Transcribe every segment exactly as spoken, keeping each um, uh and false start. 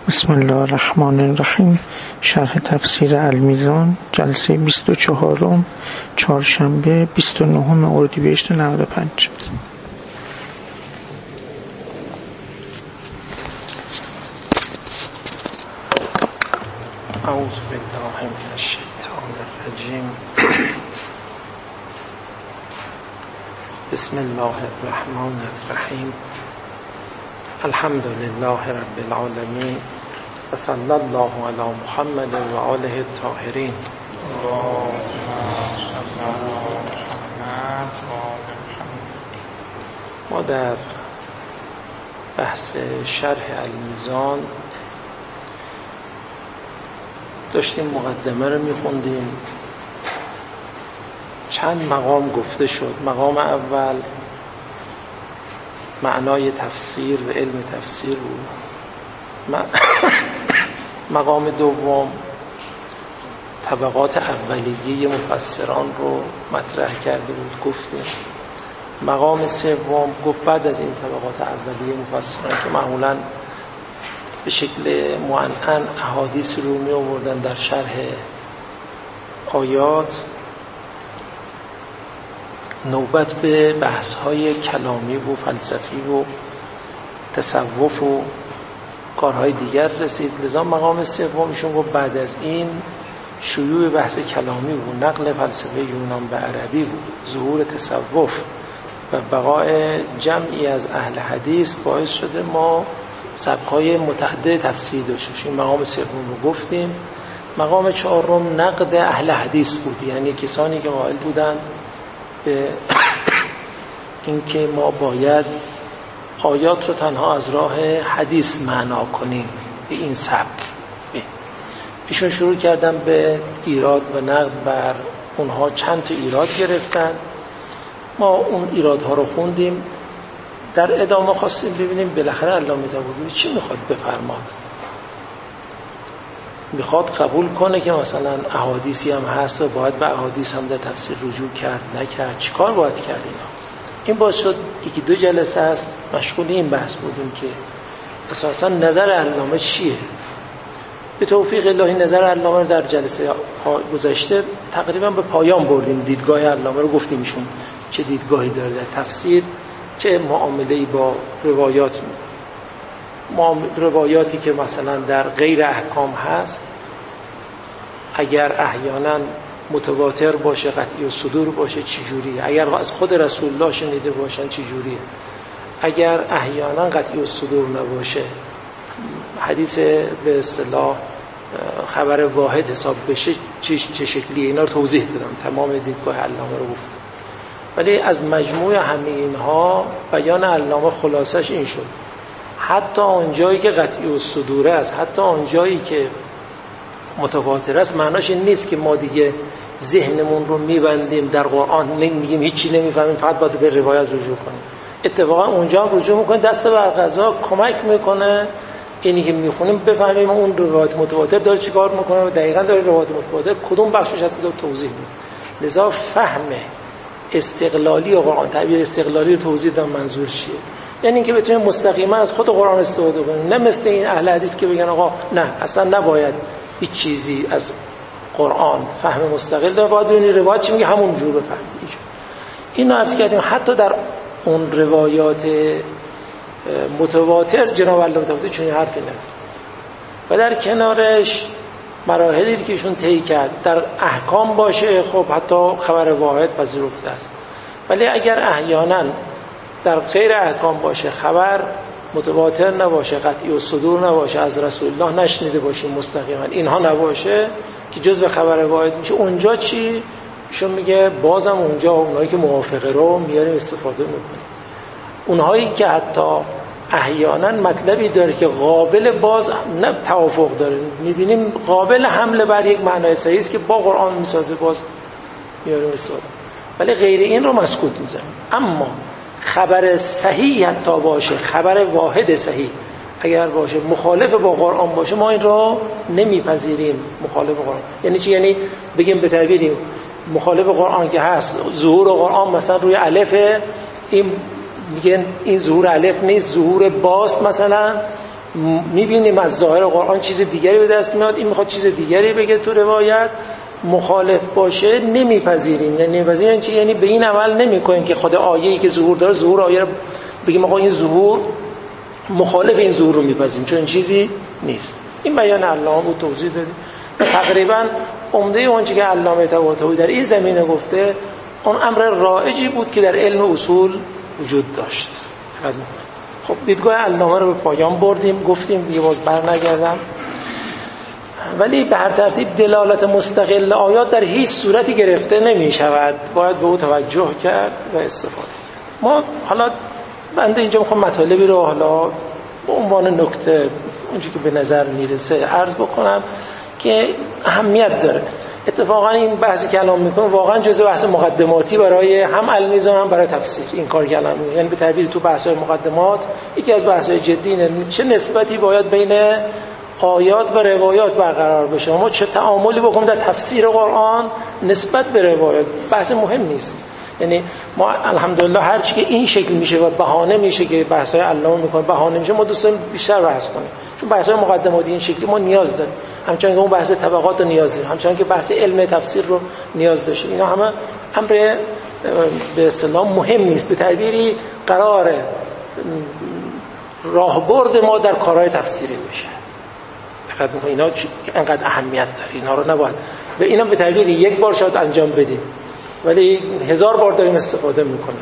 بسم الله الرحمن الرحیم. شرح تفسیر المیزان، جلسه بیست و چهارم، چهارشنبه بیست و نهم اردیبهشت نود و پنج. اعوذ بالله من الشیطان الرجیم. بسم الله الرحمن الرحیم. الحمد لله رب العالمین و صلی الله علی محمد و آله الطاهرین. ما در بحث شرح المیزان داشتیم مقدمه رو میخوندیم. چند مقام گفته شد. مقام اول معنای تفسیر و علم تفسیر بود. مقام دوم طبقات اولیه مفسران رو مطرح کرده بود، گفتیم. مقام سوم گفت بعد از این طبقات اولیه مفسران که معمولاً به شکل معنعن احادیث رو می آوردن در شرح آیات، نوبت به بحث‌های کلامی و فلسفی و تصوف و کارهای دیگر رسید. لذا مقام سومشون گفت بعد از این شیوع بحث کلامی بود، نقل فلسفه یونان به عربی بود، ظهور تصوف و بقای جمعی از اهل حدیث باعث شده ما سبک‌های متعدد تفسیر داشتیم. مقام سوم رو گفتیم. مقام چهارم نقد اهل حدیث بود، یعنی کسانی که قائل بودند به اینکه ما باید آیات رو تنها از راه حدیث معنا کنیم به این سبک. ایشون شروع کردن به ایراد و نقد بر اونها. چند تا ایراد گرفتن، ما اون ایرادها رو خوندیم. در ادامه خواستیم ببینیم بالاخره علامه داوودی چی میخواد بفرماد. میخواد قبول کنه که مثلا احادیثی هم هست و باید به احادیث هم در تفسیر رجوع کرد نکرد، چیکار باید کرد؟ اینا این باعث شد یکی دو جلسه است مشغول این بحث بودیم که اساسا نظر علامه چیه. به توفیق الهی نظر علامه در جلسه گذشته تقریبا به پایان بردیم. دیدگاه علامه رو گفتیم ایشون چه دیدگاهی داره در تفسیر، چه معامله‌ای با روایات روایاتی که مثلا در غیر احکام هست، اگر احیانا متواتر باشه، قطعی الصدور باشه، چی جوریه؟ اگر از خود رسول الله شنیده باشن چی جوریه؟ اگر احیانا قطعی الصدور نباشه، حدیث به اصطلاح خبر واحد حساب بشه چه چه شکلیه؟ اینا رو توضیح دادم، تمام دیدگاه علامه رو گفتم. ولی از مجموع همه اینها بیان علامه خلاصش این شد: حتی اونجایی که قطعی الصدور است، حتی اونجایی که متواتر است، معناش این نیست که ما دیگه ذهنمون رو میبندیم در قرآن، نمیگیم هیچی نمیفهمیم، فقط باید به روایت رجوع کنیم. اتفاقا اونجا هم رجوع میکنه، دست بر قضا کمک میکنه اینی که میخونیم بفهمیم اون روایت متواتر داره چی کار میکنه و دقیقاً داره روایت متواتر کدوم بخشش هست داره توضیح میده. لذا فهم استقلالی قرآن، تعبیر استقلالی رو توضیح دادم منظور چیه. یعنی اینکه بتونیم مستقیما از خود قرآن استفاده کنیم، نه مثل این اهل حدیث که بگن آقا نه اصلا نباید هیچ چیزی از قرآن فهم مستقل داره، باید ببینید روایت چی میگه همون جور بفهمید. این عرض کردیم حتی در اون روایات متواتر جناب علامه داوودی چنین حرفی نداره. و در کنارش مراحلی که ایشون طی کرد در احکام باشه، خب حتی خبر واحد پذیرفته است. ولی اگر احیانا در غیر احکام باشه، خبر متواتر نباشه، قطعی الصدور نباشه، از رسول الله نشنیده باشیم مستقیما، اینها نباشه که جزء خبر واحد میشه، اونجا چی؟ ایشون میگه بازم اونجا اونایی که موافقه رو میاریم استفاده میکنیم. اونهایی که حتی احیانا مطلبی داره که قابل باز نه توافق داره، میبینیم قابل حمله بر یک معنای صحیح است که با قرآن میسازه، باز میاریم استفاده. ولی غیر این رو مسکوت میذاریم. اما خبر صحیح حتی باشه، خبر واحد صحیح اگر باشه، مخالف با قرآن باشه، ما این رو نمیپذیریم. مخالف قرآن یعنی چی؟ یعنی بگیم به تعبیری مخالف قرآن که هست، ظهور قرآن مثلا روی الف، این میگن این ظهور الف نیست، ظهور باست مثلا، میبینیم از ظاهر قرآن چیز دیگری به دست میاد، این میخواد چیز دیگری بگه تو روایت، مخالف باشه نمیپذیریم. یعنی نمیپذیریم یعنی چی؟ یعنی به این عمل نمیکنیم که خود آیه‌ای که ظهور داره ظهور آیه رو بگیم آقا این ظهور مخالف این ظهور رو میپذیریم، چون این چیزی نیست. این بیان علامه بود، توضیح دادیم. تقریبا عمده اون چیزی که علامه طباطبایی در این زمینه گفته اون امر رایجی بود که در علم اصول وجود داشت. خب دیدگاه علامه رو به پایان بردیم، گفتیم دیگه باز بر نگردم. ولی به هر ترتیب دلالت مستقل آیات در هیچ صورتی گرفته نمی شود، باید به او توجه کرد و استفاده. ما حالا بنده اینجا میخوام مطالبی رو حالا به عنوان نکته اونجوری که به نظر میرسه عرض بکنم که اهمیت داره. اتفاقا این بحثی که الان میکنم واقعا جزء بحث مقدماتی برای هم المیزان هم برای تفسیر این کار که الان میکنم. یعنی به تعبیر تو بحث‌های مقدمات یکی از بحث‌های جدی اینه چه نسبتی باید بین آیات و روایات برقرار بشه، ما چه تعاملی بکنیم در تفسیر قرآن نسبت به روایات. بحث مهم نیست. یعنی ما الحمدلله هر چی که این شکل میشه و بهانه میشه که بحث‌های علامه میکنه بهانه میشه، ما دوست داریم بیشتر بحث کنیم، چون بحث‌های مقدماتی این شکلی ما نیاز داریم. همچنان که اون بحث طبقات رو نیاز داریم، همچنان که بحث علم تفسیر رو نیاز داشتیم. اینا همه امر به اصطلاح مهم نیست، به تعبیری قراره راهبرد ما در کارهای تفسیری بشه. فقط میگم اینا انقدر اهمیت داره، اینا رو نباید به اینا به تعبیری یک بار شاید انجام بدیم ولی هزار بار داریم استفاده میکنیم.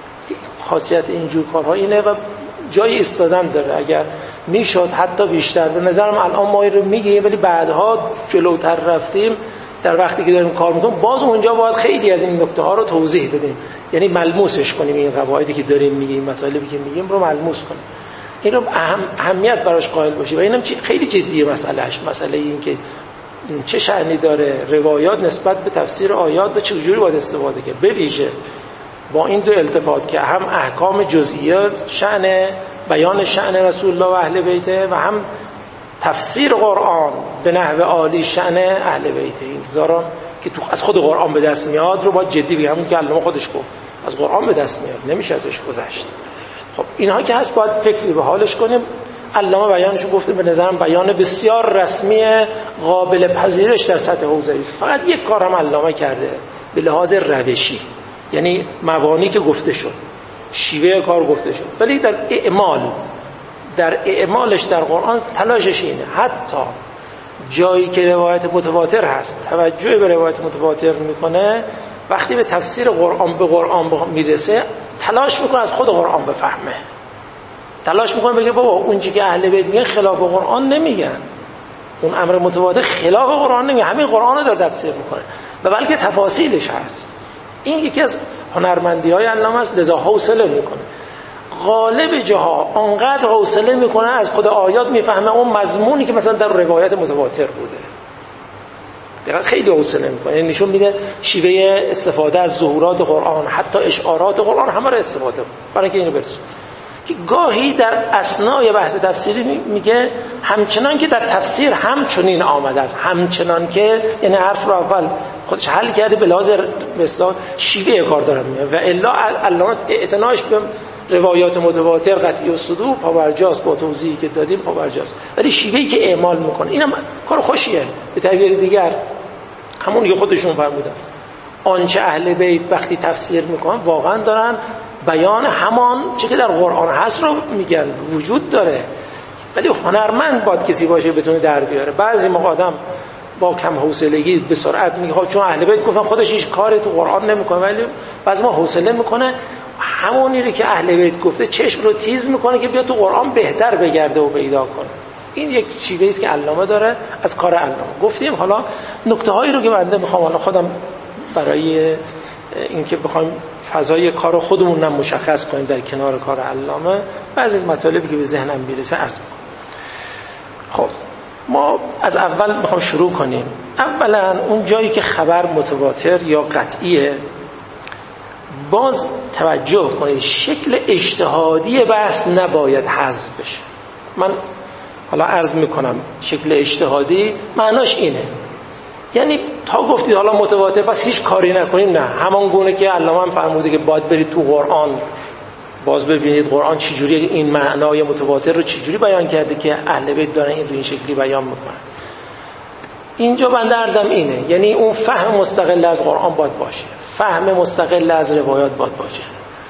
خاصیت اینجور کارها اینه و جای ایستادن داره. اگر میشد حتی بیشتر، به نظرم الان ما این رو میگیم ولی بعدها جلوتر رفتیم در وقتی که داریم کار میکنیم باز اونجا باید خیلی از این نکته ها رو توضیح بدیم، یعنی ملموسش کنیم. این قواعدی که داریم میگیم، مطالبی که میگیم رو ملموس کنیم، این رو اهم اهمیت براش قائل باشیم. و اینم خیلی جدیه مسئلهش، مسئله این که چه شأنی داره روایات نسبت به تفسیر آیات و چه جوری باید استفاده کنه، به ویژه با این دو التفات که هم احکام جزئیات شأن بیان شأن رسول الله و اهل بیته و هم تفسیر قرآن به نحو عالی شأن اهل بیته. این چیزا که تو از خود قرآن به دست میاد رو باید جدی بگیم، همون که علامه خودش گفت از قرآن به دست میاد، نمیشه ازش گذشت. خب اینها که هست باید فکری به حالش کنیم. علامه بیانشو گفته، به نظرم بیان بسیار رسمی قابل پذیرش در سطح حوزه‌ای است. فقط یک کارم علامه کرده به لحاظ روشی، یعنی مبانی که گفته شد، شیوه کار گفته شد، ولی در اعمال در اعمالش در قرآن تلاشش اینه حتی جایی که روایت متواتر هست توجه به روایت متواتر میکنه، وقتی به تفسیر قرآن به قرآن میرسه تلاش میکنه از خود قرآن بفهمه، تلاش میکنه بگه بابا اون چیزی که اهل بیت میگن خلاف قرآن نمیگن، اون امر متواتر خلاف قرآن نمیگه، همین قرآن رو داره تفسیر میکنه و بلکه تفاصیلش هست. این یکی از هنرمندی های علامه است، لذا حوصله میکنه. غالب جاها انقدر حوصله میکنه از خود آیات میفهمه اون مضمونی که مثلا در روایت متواتر بوده. دقیقا خیلی حوصله میکنه، یعنی نشون میده شیوه استفاده از ظهورات قرآن، حتی اشعارات قرآن همه رو استفاده بود برای اینکه اینو برسونه. که گاهی در اثنای بحث تفسیری میگه همچنان که در تفسیر همچنین آمده است، همچنان که یعنی حرف رو اول خودش حل کرده به لحاظ مثلا شیوه کار دارم میگه و الا علامه اعتناش به روایات متواتر قطعی الصدور پاورجاست، با توضیحی که دادیم پاورجاست، ولی شیوهی که اعمال میکنه اینم کار خوشیه. به تعبیر دیگر همون که خودشون فرمودن آنچه اهل بیت وقتی تفسیر میکنن واقعا دارن بیان همان چه که در قرآن هست رو میگن، وجود داره، ولی هنرمند باید کسی باشه بتونه در بیاره. بعضی موقع آدم با کم حوصلگی به سرعت میگه چون اهل بیت گفتن خودش هیچ کاری تو قرآن نمیکنه، ولی بعضی ما حوصله میکنه همونی رو که اهل بیت گفته چشم رو تیز میکنه که بیا تو قرآن بهتر بگرده و پیدا کنه. این یک شیوهی است که علامه داره از کار علامه. گفتیم حالا نکته هایی رو که بنده میخوام حالا خودم برای اینکه بخوایم فضای کار خودمون هم مشخص کنیم در کنار کار علامه، بعضی مطالبی که به ذهنم میرسه عرض میکنم. خب ما از اول میخوام شروع کنیم. اولا اون جایی که خبر متواتر یا قطعیه باز توجه کنید شکل اجتهادی بحث نباید حذف بشه. من حالا عرض میکنم شکل اجتهادی معناش اینه، یعنی تا گفتید حالا متواتر بس هیچ کاری نکنیم، نه، همان گونه که علامه هم فرموده که باید برید تو قرآن باز ببینید قرآن چجوری این معنای متواتر رو چجوری بیان کرده که اهل بیت دارن این رو این شکلی بیان میکنن. اینجا بنده عرضم اینه، یعنی اون فهم مستقل از قرآن باید باشه، فهم مستقل از روایات باید باشه،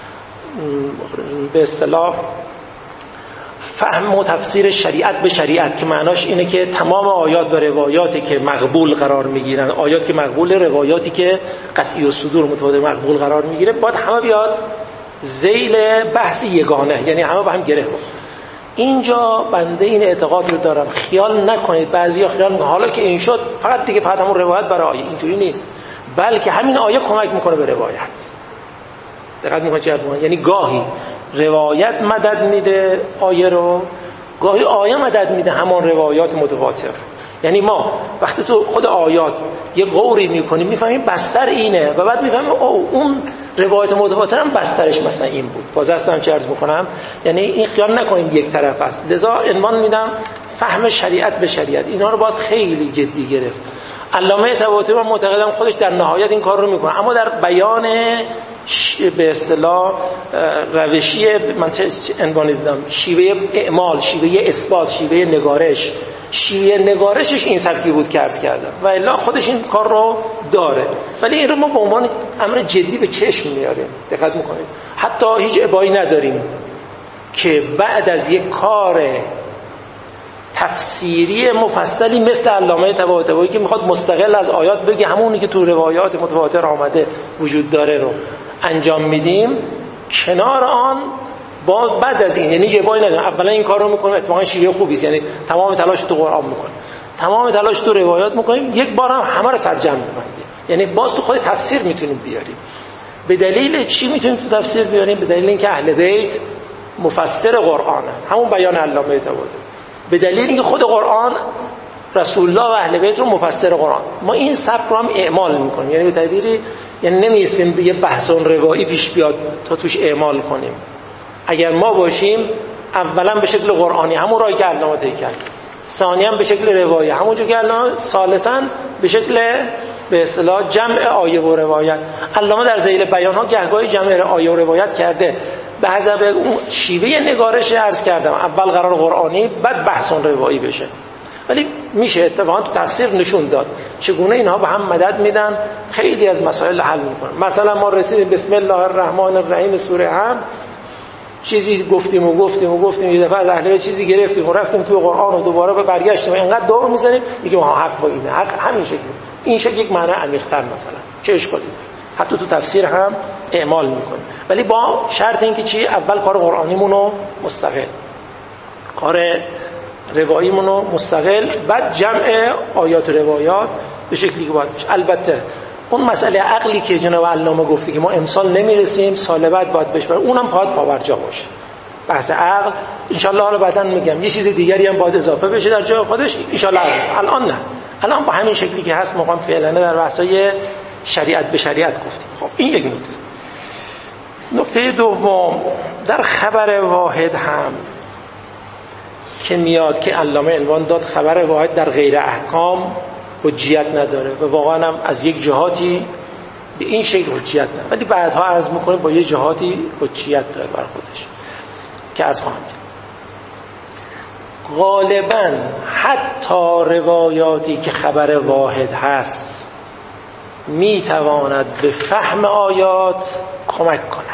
به اصطلاح فهم و تفسیر شریعت به شریعت که معناش اینه که تمام آیات و روایاتی که مقبول قرار میگیرن، آیات که مقبول، روایاتی که قطعی و صدور متواتر مقبول قرار میگیره، باید همه بیاد ذیل بحث یگانه، یعنی همه با هم گره بخورن. اینجا بنده این اعتقاد رو دارم، خیال نکنید بعضیا خیال میکنن حالا که این شد فقط دیگه فقط همون روایت برای آیه، اینجوری نیست، بلکه همین آیه کمک میکنه به روایت. دقت میکنید چه حرفی؟ یعنی گاهی روایت مدد میده آیه رو، گاهی آیه مدد میده همان روایات متواتر. یعنی ما وقتی تو خود آیات یه قوری میکنیم میفهمیم بستر اینه و بعد میفهمیم اون روایت متواتر هم بسترش مثلا این بود. باز هستم چه عرض میکنم، یعنی این خیال نکنیم یک طرف است. لذا عنوان میدم فهم شریعت به شریعت. اینا رو باید خیلی جدی گرفت. علامه طباطبایی من معتقدم خودش در نهایت این کار رو میکنه، اما در بیان به اصطلاح روشی من چه عنوان دیدم، شیوه اعمال، شیوه اثبات، شیوه نگارش، شیوه نگارشش این سبکی بود که عرض کردم و الا خودش این کار رو داره، ولی این رو ما به عنوان امر جدی به چشم میاریم. دقت میکنیم حتی هیچ ابایی نداریم که بعد از یک کار تفسیری مفصلی مثل علامه طباطبایی که میخواد مستقل از آیات بگه همونی که تو روایات متواتر آمده وجود داره رو انجام میدیم، کنار آن با بعد از این، یعنی جبایی نداریم، اولا این کار رو میکنیم اتفاقا شیوه خوبی است، یعنی تمام تلاش تو قرآن میکنیم، تمام تلاش تو روایات میکنیم، یک بار هم همه رو سرجم میبندیم. یعنی باز تو خود تفسیر میتونیم بیاریم. به دلیل چی میتونیم تو تفسیر بیاریم؟ به دلیل اینکه اهل بیت مفسر قرآنه، همون بیان علامه طباطبایی. به دلیل اینکه خود قرآن رسول الله و اهل بیت رو مفسر قرآن، ما این سبک رو هم اعمال میکنیم. یعنی به تعبیری یعنی نمیستیم به یه بحث روایی پیش بیاد تا توش اعمال کنیم. اگر ما باشیم اولا به شکل قرآنی همون راهی که علامه طی کرد، ثانیاً به شکل روایی همونجور که علامه، ثالثاً به شکل به اصطلاح جمع آیه و روایت. علامه در ذیل بیان‌ها گهگاهی جمع آیه و روایت کرده به حسب اون شیوه نگارش عرض کردم، اول قرار قرآنی بعد بحث روایی بشه، ولی میشه اتفاقا تو تفسیر نشون داد چگونه اینها به هم مدد میدن، خیلی از مسائل حل میکنن. مثلا ما رسیدیم بسم الله الرحمن الرحیم سوره هم، چیزی گفتیم و گفتیم و گفتیم، یه دفعه از اهل بیت چیزی گرفتیم و رفتیم توی قرآن و دوباره به برگشتیم اینقدر دور میزنیم میگیم ها حق با اینه، حق همین شکلی، این شکل یک معنی عمیق‌تر مثلا چه اشکالی داره، حتی تو تفسیر هم اعمال میکنه، ولی با شرط اینکه چی؟ اول کار قرآنیمون رو مستقل، کار رواییمون رو مستقل، بعد جمع آیات و روایات به شکلی که باید بشه. البته اون مسئله عقلی که جناب علامه گفته که ما امسال نمیرسیم سال بعد باید بشه، اونم باید پاورجا باشه. بحث عقل ان شاء الله حالا بعداً میگم یه چیز دیگری هم باید اضافه بشه در جای خودش ان شاء الله. الان نه، الان با همین شکلی که هست ما فعلا در بحثای شریعت به شریعت گفتیم. خب این یک نکته. نکته دوم، در خبر واحد هم که میاد که علامه عنوان داد خبر واحد در غیر احکام حجیت نداره و واقعا هم از یک جهاتی به این شکل حجیت نداره، ولی بعدها عرض میکنه با یه جهاتی حجیت داره بر خودش که عرض خواهم کرد. غالبا حتی روایاتی که خبر واحد هست میتواند به فهم آیات کمک کند،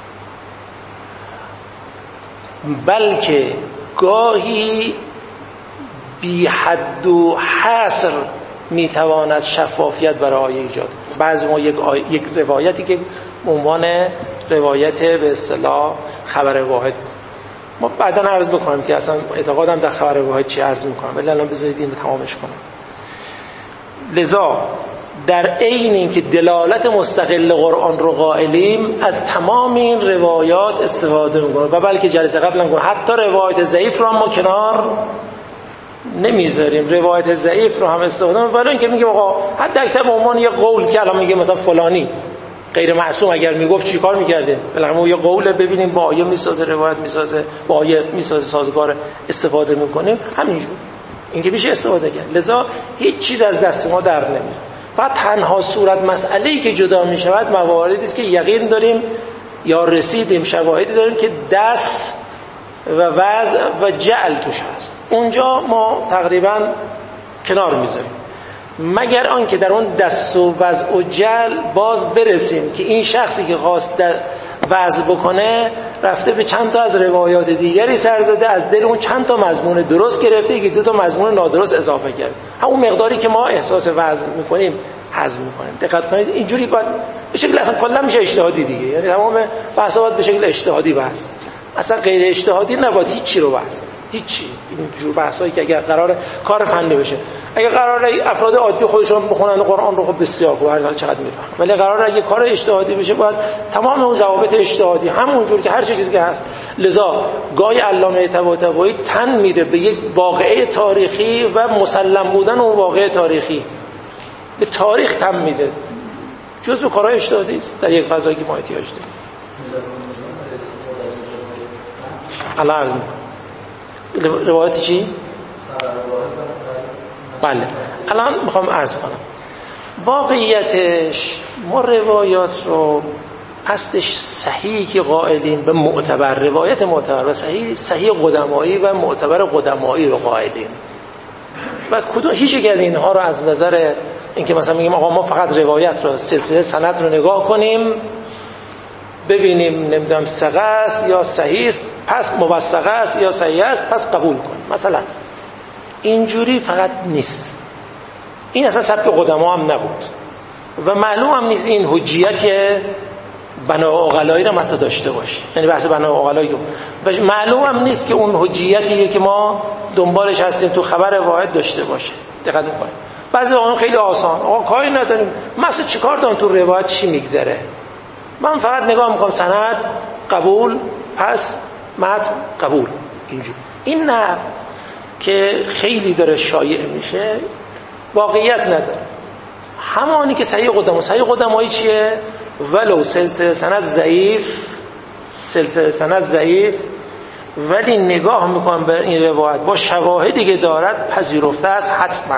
بلکه گاهی بی حد و حصر میتواند شفافیت برای آیه ایجاد کنه. بعضی ما یک, آیه، یک روایتی که عنوان روایت به اصطلاح خبر واحد، ما بعدا عرض بکنم که اصلا اعتقادم در خبر واحد چی عرض میکنم، ولی الان بذارید این رو تمامش کنم. لذا در عین اینکه دلالت مستقل قرآن رو قائلیم، از تمام این روایات استفاده میکنه و بلکه جلسه قبل هم گفتم حتی روایت ضعیف رو هم ما کنار نمیذاریم، روایت ضعیف رو هم استفاده میکنیم، ولی اینکه میگیم آقا حتی اکثر به عنوان یه قول که الان میگه مثلا فلانی غیر معصوم اگر میگفت چیکار میکرده، بالاخره یه قوله ببینیم با آیه میسازه، روایت میسازه، با آیه میسازه، سازگار استفاده میکنیم، همینجور اینکه میشه استفاده کرد. لذا هیچ چیز از دست ما در نمیره. فقط تنها صورت مسئله‌ای که جدا میشود مواردی است که یقین داریم یا رسیدیم شواهدی داریم که دست و وضع و جعل توش هست، اونجا ما تقریبا کنار میذاریم، مگر آنکه در اون دست و وضع و جعل باز برسیم که این شخصی که خواست وضع بکنه رفته به چند تا از روایات دیگری سر زده، از دل اون چند تا مضمون درست گرفته که دو تا مضمون نادرست اضافه کرد، همون مقداری که ما احساس وضع میکنیم حذف میکنیم. دقت کنید اینجوری باید به شکل اصلا کلا میشه اجتهادی دیگه، یعنی تمام بحثا باید به شکل اجتهادی بست، اصلا غیر اجتهادی نباید هیچی رو بست، هیچی. این جور بحثایی که اگر قرار کار فنی بشه، اگه قراره افراد عادی خودشون بخونن قرآن رو خب بسیار خوب، هر چقدر میفهم، ولی قراره اگه کار اجتهادی بشه باید تمام اون ضوابط اجتهادی همون جور که هر چیزی که هست. لذا گاهی علامه طباطبایی تن میده به یک واقعه تاریخی و مسلم بودن اون واقعه تاریخی، به تاریخ تن میده، جزء کارهای اجتهادی است در یک فضایی که ما احتیاج داریم. الله عرض میکنم روایت چی؟ بله الان میخوام عرض کنم واقعیتش ما روایات رو اصلش صحیحی که قائلین به معتبر، روایت معتبر و صحیح صحیح قدمایی و معتبر قدمایی رو قائلین و کدوم هیچ یک از اینها رو از نظر اینکه مثلا میگیم آقا ما فقط روایت رو سلسله سند رو نگاه کنیم ببینیم نمیدونم ثقه است یا صحیح است پس موثقه است یا صحیح است پس قبول کنیم، مثلا اینجوری فقط نیست. این اصلا سبک قدما هم نبود و معلوم هم نیست این حجیت بنا عقلایی رو متا داشته باشه، یعنی بحث بنا عقلایی رو معلوم هم نیست که اون حجیتیه که ما دنبالش هستیم تو خبر واحد داشته باشه. دقت می‌کنید بعضی آقایون خیلی آسان آقا کاری نداریم مثلا چیکار دارن تو روایت چی میگذره، من فقط نگاه میکنم سند قبول پس متن قبول، اینجور. این نه که خیلی داره شایع میشه واقعیت نداره. همانی که صحیح قدما، صحیح قدمایی چیه؟ ولو سلسله سند ضعیف، سلسله سند ضعیف ولی نگاه میکنم به این روایت با شواهدی که دارد پذیرفته است حتما.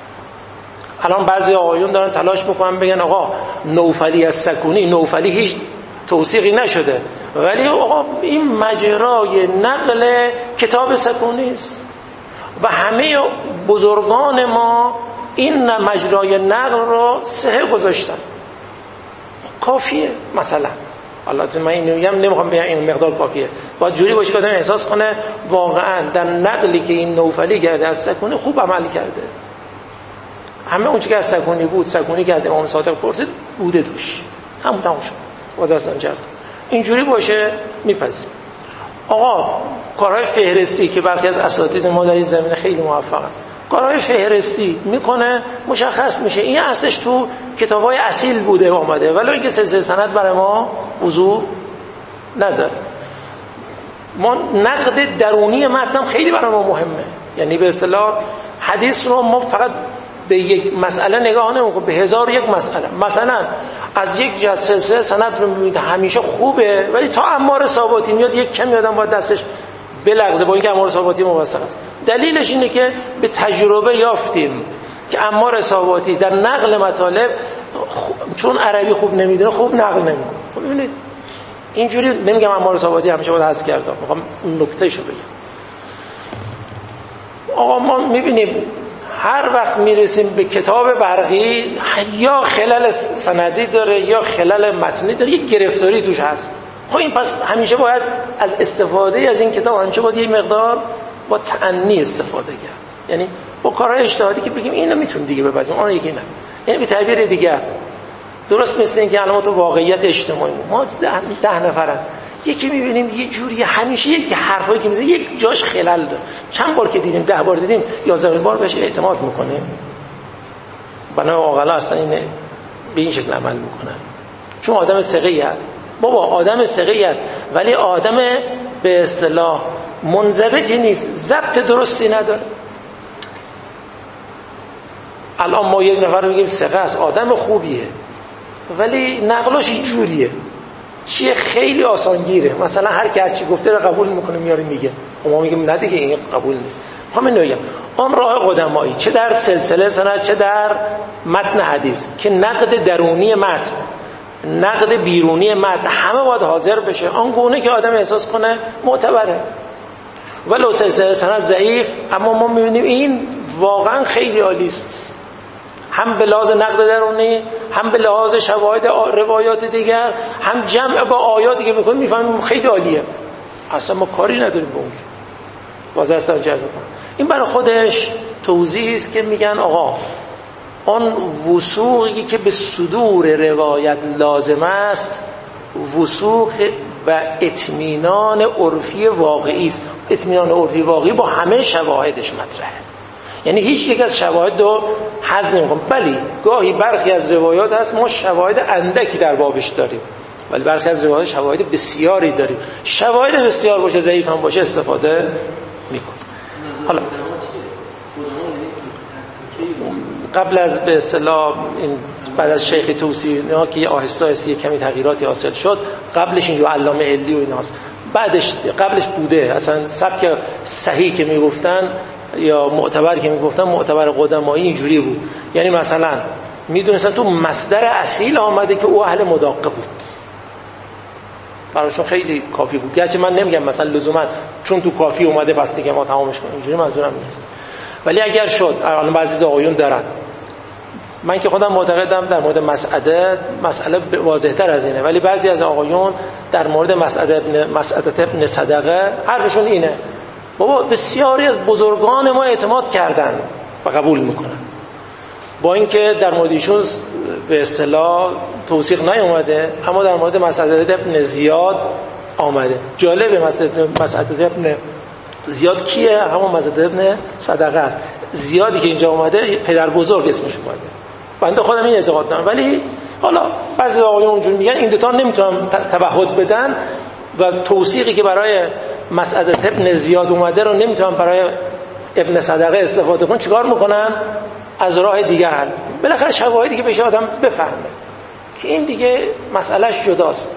الان بعضی آقایون دارن تلاش میکنن بگن آقا نوفلی از سکونی، نوفلی هیچ توثیقی نشده ولی آقا این مجرای نقل کتاب سکونی است و همه بزرگان ما این مجرای نقل رو صحیح گذاشتن، کافیه. مثلا البته من اینو میگم نمیخوام بگم این مقدار کافیه، باید جوری باشه که آدم احساس کنه واقعا در نقلی که این نوفلی کرده از سکونی خوب عمل کرده، همه اون چیزی که از سکونی بود، سکونی که از امام صادق پرسید بوده دوش، همون تموم شد با دستم جرد. اینجوری باشه میپذیریم. آقا کارهای فهرستی که برخی از اساتید ما در این زمینه خیلی موفقن، کارهای فهرستی میکنه مشخص میشه این اصلش تو کتابای اصیل بوده اومده ولی اینکه سلسله سند برای ما وضوح نداره. ما نقد درونی متن خیلی برای ما مهمه، یعنی به اصطلاح حدیث رو ما فقط به یک مسئله نگاه نمیکنیم، به هزار یک مسئله. مثلا از یک جهت سلسله سند رو میبینید همیشه خوبه ولی تا عمار ثابتی میاد یک کمی آدم باید دستش بلغزه با اینکه عمار ثابتی موثق است. دلیلش اینه که به تجربه یافتیم که عمار ثابتی در نقل مطالب چون عربی خوب نمیدونه خوب نقل نمیکنه. خب ببینید اینجوری نمیگم عمار ثابتی همیشه باید حذف کرد، میخوام نکتهشو بگم. آقا ما میبینیم هر وقت میرسیم به کتاب برقی یا خلل سندی داره یا خلل متنی داره، یک گرفتاری توش هست. خب این پس همیشه باید از استفاده از این کتاب همیشه باید یک مقدار با تأنی استفاده کرد، یعنی با کارهای اجتهادی که بگیم اینو میتونیم دیگه بپذیریم اون یکی نه. یعنی به تعبیر دیگر درست مثل این که الان تو واقعیت اجتماعی ما ده, ده نفرن یکی میبینیم یه جوری همیشه یک حرفایی که میزنه یک جاش خلل داره، چند بار که دیدیم ده بار دیدیم یازده بار بهش اعتماد میکنه. بنا عقلا اصلا اینه به این شکل عمل میکنه چون آدم ثقه‌ای است. بابا آدم ثقه‌ای است ولی آدم به اصطلاح منضبطی نیست، ضبط درستی نداره. الان ما یک نفر رو میگیم ثقه است آدم خوبیه ولی نقلش اینجوریه چیه خیلی آسانگیره، مثلا هر کی هر چی گفته رو قبول میکنه میاره میگه، خب ما میگیم نه دیگه این قبول نیست. خب من میگم اون راه قدمایی چه در سلسله سند چه در متن حدیث که نقد درونی متن نقد بیرونی متن همه باید حاضر بشه، آن گونه که آدم احساس کنه معتبره. ولو سلسله سند ضعیف، اما ما می‌بینیم این واقعا خیلی عالی است، هم به لحاظ نقد درونی، هم به لحاظ شواهد روایات دیگر، هم جمع با آیاتی که می‌کنیم می‌فهمیم خیلی عالیه. اصلا ما کاری نداریم با اون. واضح است تا جذب کنم. این برای خودش توضیحی است که میگن آقا آن وثوقی که به صدور روایت لازم است وثوق و اطمینان عرفی واقعی است. اطمینان عرفی واقعی با همه شواهدش مطرحه، یعنی هیچ یک از شواهد رو حذف نمی‌کنم. ولی گاهی برخی از روایات هست ما شواهد اندکی در بابش داریم، ولی برخی از روایات شواهد بسیاری داریم. شواهد بسیار باشه ضعیف هم باشه استفاده می‌کنیم. حالا قبل از به اصطلاح این بعد از شیخ توسی اینا که آهسته آهسته کمی تغییراتی حاصل شد، قبلش اینجا علامه علی و ایناست، بعدش قبلش بوده اصلا سبک صحیح که میگفتن یا معتبر که میگفتن معتبر قدمایی اینجوری بود، یعنی مثلا میدونستن تو مصدر اصیل آمده که او اهل مداقه بود، براشون خیلی کافی بود. گرچه من نمیگم مثلا لزوما چون تو کافی اومده پس دیگه ما تمامش کنیم، اینجوری منظورم نیست. ولی اگر شد الان بعضی از آقایون دارن، من که خودم معتقدم در مورد مسعده مسئله واضح‌تر از اینه، ولی بعضی از آقایون در مورد مسعده ابن مسعده ابن صدقه حرفشون اینه بابا بسیاری از بزرگان ما اعتماد کردن و قبول میکنن، با اینکه در مورد ایشون به اصطلاح توثیق نیومده، اما در مورد مسعده ابن زیاد آمده. جالبه مسعده ابن زیاد کیه؟ همون مسعده ابن صدقه است. زیادی که اینجا اومده پدر بزرگ اسمش اومده. بنده خودم این اعتقاد دارم، ولی حالا بعضی آقایون اونجوری میگن این دوتا نمیتونن تبهد بدن و توثیقی که برای مسعده ابن زیاد اومده رو نمیتونن برای ابن صدقه استفاده کنن. چیکار میکنن؟ از راه دیگر حل. بالاخره شواهدی که بشه آدم بفهمه که این دیگه مسئلهش جداست.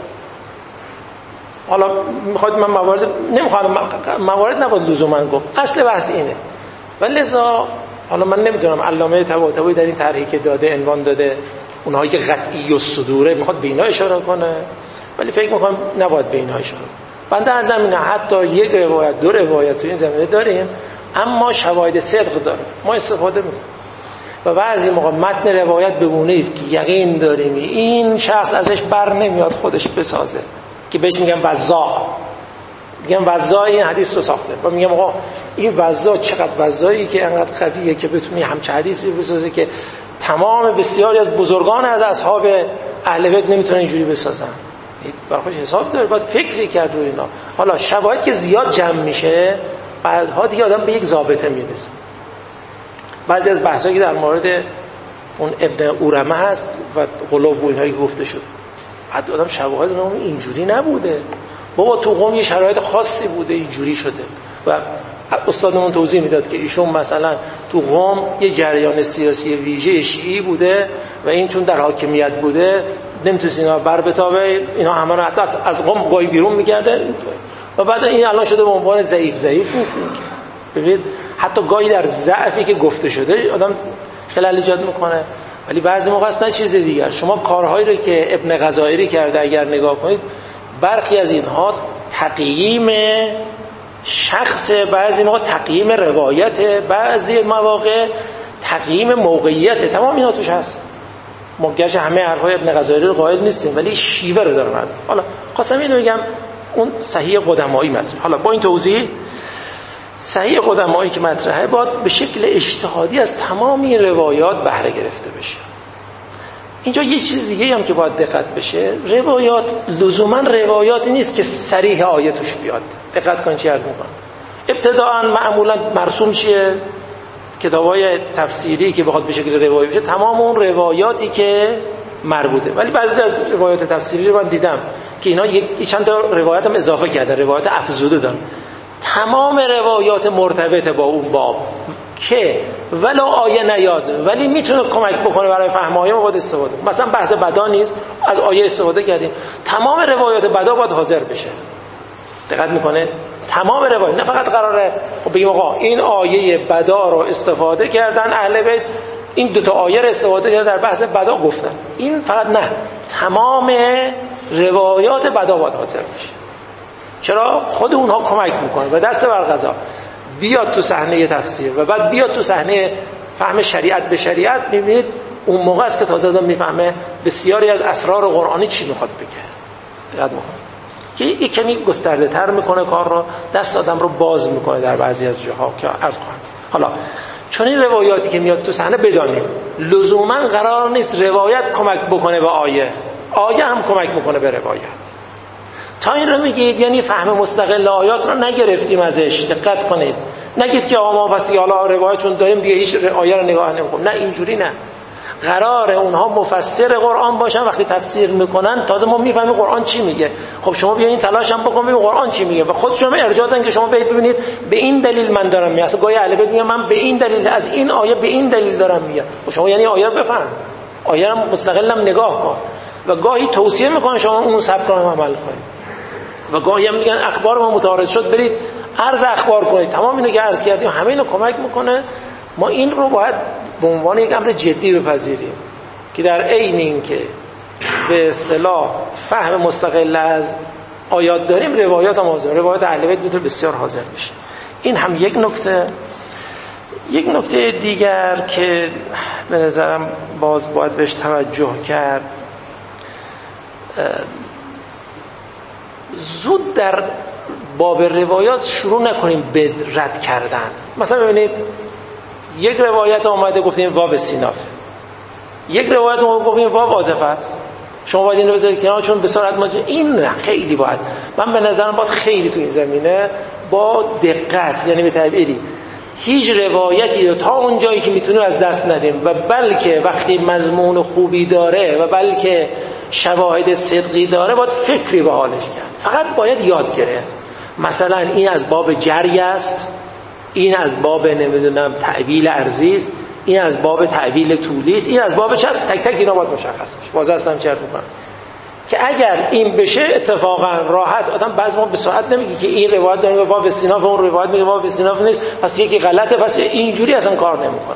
حالا میخواد من موارد نمیخوام موارد نباید لزوما گفت، اصل بحث اینه. ولی لذا حالا من نمیدونم علامه طباطبایی در این طرحی که داده عنوان داده اونهایی که قطعی الصدوره میخواد به اینا اشاره کنه، ولی فکر میکنم نباید به اینا اشاره. بنده عرضم اینه حتی یک روایت دو روایت تو این زمینه داریم اما شواهد صدق داره، ما استفاده میکنیم و بعضی موقع متن روایت به گونه‌ای است که یقین داریم این شخص ازش بر نمیاد خودش بسازه، که بهش میگن وضاع، میگن وضاع این حدیث رو ساخته و میگم آقا این وضاع چقدر وضاعی که انقدر قویه که بتونی همچه حدیثی بسازه که تمام بسیاری از بزرگان از اصحاب اهل بیت نمیتونن اینجوری بسازن. برای خودش حساب داره، باید فکری کرد رو اینا. حالا شواهد که زیاد جمع میشه بعدها دیگه آدم به یک ضابطه میرسه. بعضی از بحثایی که در مورد اون ابن اورمه هست و غلو و اینایی که گفته شد، بعد آدم شواهد رو اینجوری نبوده بابا، تو قوم یه شرایط خاصی بوده اینجوری شده و استادمون توضیح میداد که ایشون مثلا تو قوم یه جریان سیاسی ویژه شیعی بوده و این چون در حاکمیت بوده نمیتونست اینا بر بتابه، اینا همه رو حتی از قوم گاهی بیرون میکرده و بعد این الان شده به عنوان ضعیف. ضعیف نیست این که ببینید حتی گاهی در ضعفی که گفته شده آدم خلل ایجاد میکنه، ولی بعضی موقع اصلا چیز دیگر. شما کارهایی رو که ابن غزائری کرده اگر نگاه کنید برخی از اینها تقییم شخص، بعضی موقع تقییم روایت، بعضی مواقع تقییم موقعیت، تمام اینا توش هست. ما گرچه همه حرفای ابن غزائری رو قائل نیستیم ولی شیوه رو دارم. حالا خواستم اینو بگم اون صحیح قدمایی مطرح. حالا با این توضیح صحیح قدمایی که مطرحه باید به شکل اجتهادی از تمام این روایات بهره گرفته بشه. اینجا یه چیز دیگه هم که باید دقت بشه، روایات لزوما روایاتی نیست که صریح آیه توش بیاد. دقت کن چی عرض میکنم. ابتداءً معمولا مرسوم چیه؟ کتابای تفسیری که بخواد به شکل روایی بشه تمام اون روایاتی که مربوطه، ولی بعضی از روایات تفسیری رو من دیدم که اینا یک چند تا روایت هم اضافه کردن، روایت افزوده دارن. تمام روایات مرتبط با اون باب که ولو آیه نیاد ولی میتونه کمک بکنه برای فهم آیه، ما باید استفاده. مثلا بحث بدا نیست، از آیه استفاده کردیم، تمام روایات بدا باید حاضر بشه. دقت میکنه تمام روایات، نه فقط قراره خب بگیم آقا این آیه بدا رو استفاده کردن اهل بیت، این دو تا آیه رو استفاده کردن در بحث بدا گفتن، این فقط نه، تمام روایات بدا باید حاضر بشه. چرا؟ خود اونها کمک میکنه و دست بر قضا بیاد تو صحنه تفسیر و بعد بیاد تو صحنه فهم شریعت به شریعت. میبینید اون موقع است که تازه آدم میفهمه بسیاری از اسرار قرآنی چی میخواد بگه. یاد میکنه که یک کمی گسترده تر میکنه کار رو، دست آدم رو باز میکنه در بعضی از جاها که از خواهد. حالا چون این روایاتی که میاد تو صحنه بدانید لزوما قرار نیست روایت کمک بکنه به آیه، آیه هم کمک میکنه به روایت. تا این رو میگید یعنی فهم مستقل آیات رو نگرفتیم ازش. دقت کنید، نگید که آقا ما پس دیگه حالا روایت چون داریم دیگه هیچ آیه رو نگاه نمیکنیم. نه، اینجوری نه. قراره اونها مفسر قرآن باشن، وقتی تفسیر میکنن تازه ما میفهمیم قرآن چی میگه. خب شما بیاین تلاش هم بکنید قرآن چی میگه و خود شما ارجاع دادن که شما برید ببینید به این دلیل من دارم میگم. اصلا گاهی اهل بیت میگن من به این دلیل از این آیه به این دلیل دارم میگم. خب شما یعنی آیه رو بفهم، آیه رو مستقل هم نگاه کن و گاهی توصیه میکنن شما اون سبک رو عمل کنید و گاهی هم میگن اخبار ما متعارض شد برید عرض اخبار کنید. تمام اینو که عرض کردیم همه اینو کمک میکنه. ما این رو باید به عنوان یک امر جدی بپذیریم که در عین این که به اصطلاح فهم مستقل از آیات داریم، روایات هم حاضر، روایات اهل بیت میتونه بسیار حاضر بشه. این هم یک نکته. یک نکته دیگر که به نظرم باز باید بهش توجه کرد، زود در باب روایات شروع نکنیم به رد کردن. مثلا ببینید یک روایت آمده گفتیم واب سیناف، یک روایت آمده گفتیم واب عاطفه است. شما باید این رو بذارید کنار چون به صورت ما این نه خیلی باید، من به نظرم باید خیلی تو این زمینه با دقت، یعنی به تعبیری هیچ روایتی رو تا اون جایی که میتونیم از دست ندیم و بلکه وقتی مضمون خوبی داره و بلکه شواهد صدقی داره باید فکری به حالش کرد. فقط باید یاد گرفت. مثلا این از باب جری است، این از باب نمیدونم تعویل ارضی است، این از باب تعویل طولی است، این از باب چه است، تک تک اینا باید مشخص بشه. باز اصلا چرت میکنم که اگر این بشه اتفاقا راحت آدم بعضی ما به ساعت نمیگه که این روایت داره باب سیناف، اون روایت میگه باب سیناف نیست، پس یکی غلطه، پس اینجوری اصلا کار نمیکنه.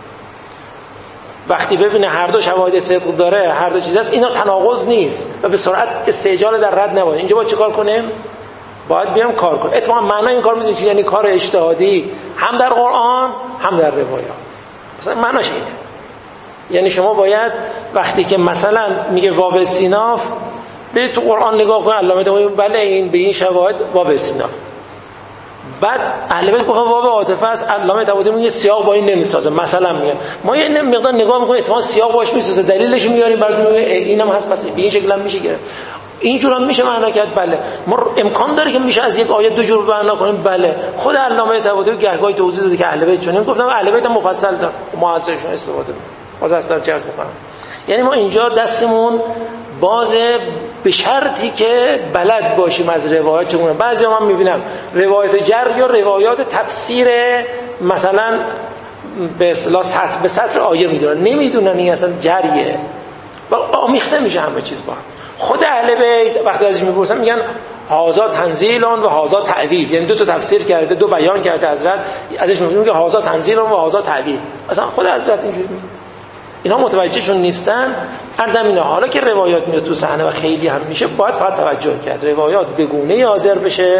وقتی ببینه هر دو شواهد صدق داره، هر دو چیز است، اینا تناقض نیست و به سرعت استعجال در رد نباشه. اینجا باید چیکار کنیم؟ باید بیام کار کنیم. اتفاقا معنی این کار میدونید یعنی کار اجتهادی هم در قرآن هم در روایات. مثلا معناش اینه. یعنی شما باید وقتی که مثلا میگه واب سیناف برید تو قرآن نگاه کنید، علامه طباطبایی بله این به این شواهد واب سیناف، بعد اهل بیت گفتن واب عاطفه است، علامه طباطبایی میگه سیاق با این نمیسازه. مثلا میگه ما یه مقدار نگاه میکنیم اتفاقا سیاق باش میسازه، دلیلش میاریم براتون میگه اینم هست، پس به این شکل هم میشه گرفت، اینجور هم میشه معنا کرد. بله ما امکان داره که میشه از یک آیه دو جور معنا کنیم. بله خود علامه طباطبایی گهگاهی توضیح داده که اهل بیت چنین گفتن، اهل بیت هم مفصل داره ما ازشون استفاده میکنیم. باز اصلا چرت میکنم. یعنی ما اینجا دستمون بازه به شرطی که بلد باشیم از روایات. چون بعضی من میبینم روایت جر یا روایات تفسیر مثلا به اصطلاح سطر به سطر آیه میدونن، نمیدونن این اصلا جریه و آمیخته میشه همه چیز با هم. خود اهل بیت وقتی ازش میپرسن میگن هازا تنزیلون و هازا تعویل، یعنی دو تا تفسیر کرده، دو بیان کرده حضرت، ازش میگن که هازا تنزیلون و هازا تعویل. اصلا خود حضرت اینجوری میگه. اینا متوجهشون نیستن. اردم اینا حالا که روایات میاد تو صحنه و خیلی هم میشه، باید فقط توجه کرد روایات به گونه‌ای حاضر بشه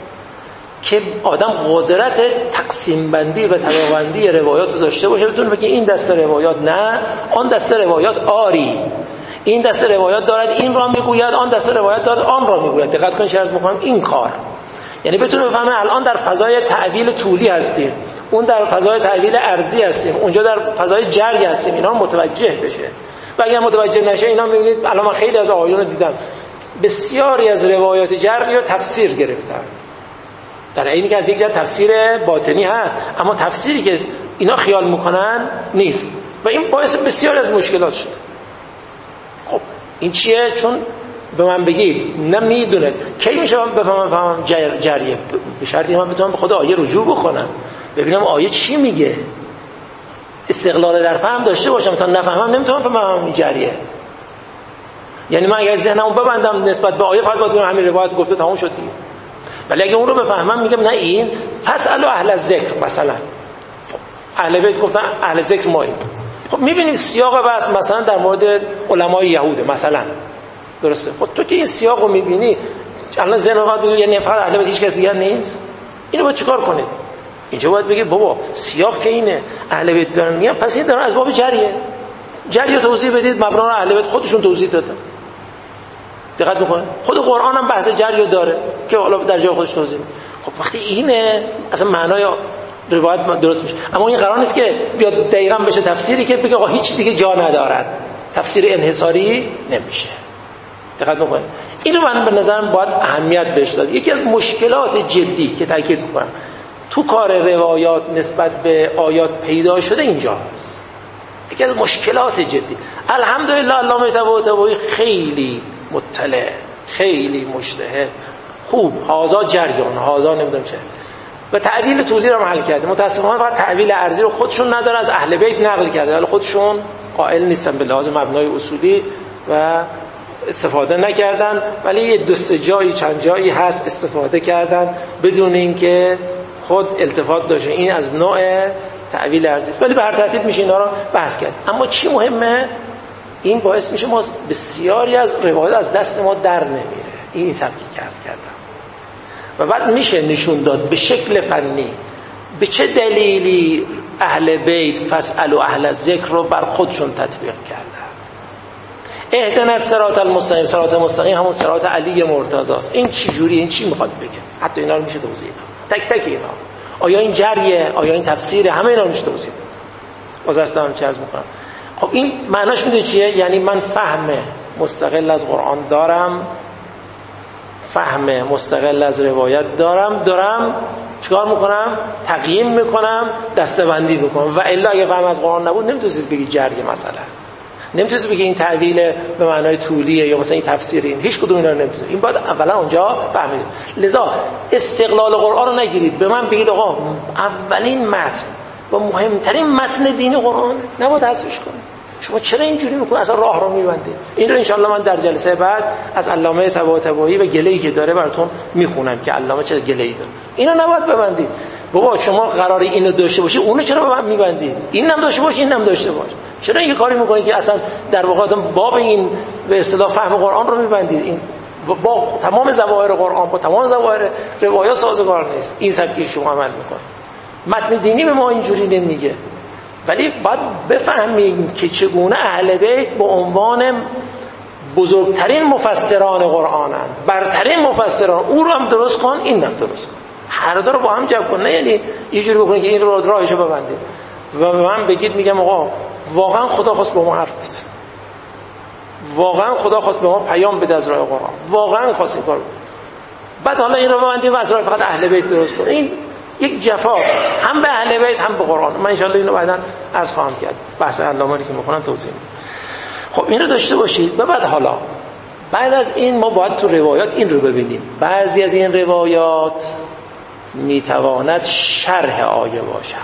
که آدم قدرت تقسیم بندی و طبقه‌بندی روایات رو داشته باشه، بتونه بگه این دسته روایات نه، آن دسته روایات آری، این دسته روایات دارد این را میگوید، آن دسته روایات دارد آن را میگوید. دقت کن چه عرض میکنم، این کار یعنی بتونه بفهمه الان در فضای تعویل طولی هستیم، اون در فضای تعویل ارضی هستیم، اونجا در فضای جری هستیم، اینا متوجه بشه. و اگر متوجه نشه اینا میبینید الان من خیلی از آیون رو دیدم بسیاری از روایات جری رو تفسیر گرفتند، در اینی که از یک جهت تفسیر باطنی هست اما تفسیری که اینا خیال میکنن نیست و این باعث بسیار از مشکلات شد. خب این چیه؟ چون به من بگید نمیدونه کی میشه من بفهمم فهمم جر... جریه، به شرطی من بتونم به خود آیه رجوع بکنم ببینم آیه چی میگه، استقلال در فهم داشته باشم. تا نفهمم نمیتونم بفهمم این جریه. یعنی من اگر ذهنمو ببندم نسبت به آیه فقط باید همین روایت گفته تموم شد دیگه، ولی اگه اون رو بفهمم میگم نه این فسألوا اهل الذکر مثلا، اهل بیت گفتن اهل ذکر ما این، خب میبینیم سیاق بحث مثلا در مورد علمای یهود مثلا، درسته؟ خب تو که این سیاق رو میبینی الان ذهن وقت بگی یعنی فقط اهل بیت هیچ کس دیگر نیست، اینو باید چیکار کنید؟ اینجا باید بگید بابا سیاق که اینه، اهل بیت دارن میگن، پس این دارن از باب جریه، جری رو توضیح بدید. مبنا رو اهل بیت خودشون توضیح دادن. دقت میکنید خود قرآن هم بحث جری رو داره که حالا در جای خودش توضیح میده. خب وقتی اینه اصلا معنای روایت درست میشه. اما این قرار نیست که بیاد دقیقاً بشه تفسیری که بگه آقا هیچ دیگه جا ندارد، تفسیر انحصاری نمیشه. دقت میکنید اینو من به نظرم باید اهمیت بهش داد. یکی از مشکلات جدی که تاکید میکنم تو کار روایات نسبت به آیات پیدا شده اینجاست. یکی از مشکلات جدی. الحمدلله علامه طباطبایی خیلی مطلع، خیلی مجتهد، خوب هازا جریان هازا نمیدونم چه و تعویل طولی رو حل کرده. متاسفانه فقط تعویل ارضی رو خودشون نداره، از اهل بیت نقل کرده، ولی خودشون قائل نیستن به لحاظ مبنای اصولی و استفاده نکردن، ولی یه دو سه جایی چند جایی هست استفاده کردن بدون اینکه خود التفات داشته. این از نوع تعویل ارضی است، ولی به هر ترتیب میشه اینا رو بحث کرد. اما چی مهمه؟ این باعث میشه ما بسیاری از روایات از دست ما در نمیره. این سبکی که عرض کردم و بعد میشه نشون داد به شکل فنی به چه دلیلی اهل بیت فاسألوا اهل الذکر رو بر خودشون تطبیق کردن. اهدنا الصراط المستقیم، صراط مستقیم همون صراط علی مرتضی است. این چی جوری، این چی میخواد بگه؟ حتی اینا رو میشه توضیح داد، تک تک اینا. آیا این جریه، آیا این تفسیره، همه اینا رو میشه توضیح داد. باز اصلا هم چه عرض میکنم. خب این معناش میدونی چیه؟ یعنی من فهم مستقل از قرآن دارم، فهم مستقل از روایت دارم، دارم چیکار میکنم؟ تقییم میکنم، دسته‌بندی میکنم. و الا اگه فهم از قرآن نبود نمیتونید بگی جریه مثلا، نمیتونید بگی این تعویل به معنای طولیه یا مثلا این تفسیر، این هیچ کدوم اینا رو نمیتونید. این باید اولا اونجا فهمید. لذا استقلال قرآن رو نگیرید به من بگید آقا اولین متن و مهمترین متن دینی قرآن، نباید حذفش کنید. شما چرا اینجوری میکنید؟ اصلا راه رو میبندید. این رو انشالله من در جلسه بعد از علامه طباطبایی و گله‌ای که داره براتون میخونم که علامه چه گله‌ای داره. اینو نباید ببندید. بابا شما قراره اینو داشته باشی، اونو چرا به من میبندید؟ اینم داشته باش، اینم داشته باش. چرا این کاری میکنید که اصلا در واقع باب این به اصطلاح فهم قرآن رو میبندید؟ این با تمام ظواهر قرآن با تمام ظواهر روایات سازگار نیست. این سبکی شما عمل میکنید. متن دینی به ما اینجوری نمیگه، ولی باید بفهمیم که چگونه اهل بیت به عنوان بزرگترین مفسران قرآنن، برترین مفسران، او رو هم درست کن، این هم درست کن، هر دو رو با هم جمع کن. نه یعنی یه جوری بکنید که این رو راهشو ببندید و به من بگید میگم آقا واقعا خدا خواست با ما حرف بزنه، واقعا خدا خواست به ما پیام بده از راه قرآن، واقعا خواست این کارو، بعد حالا این رو ببندید و از راه فقط اهل بیت درست کن. این یک جفاست هم به اهل بیت هم به قرآن. من ان شاء الله اینو بعداً عرض خواهم کرد، بحث علامه که میخونم توضیح میدم. خب اینو داشته باشید. و بعد حالا بعد از این ما باید تو روایات این رو ببینیم. بعضی از این روایات میتواند شرح آیه باشد،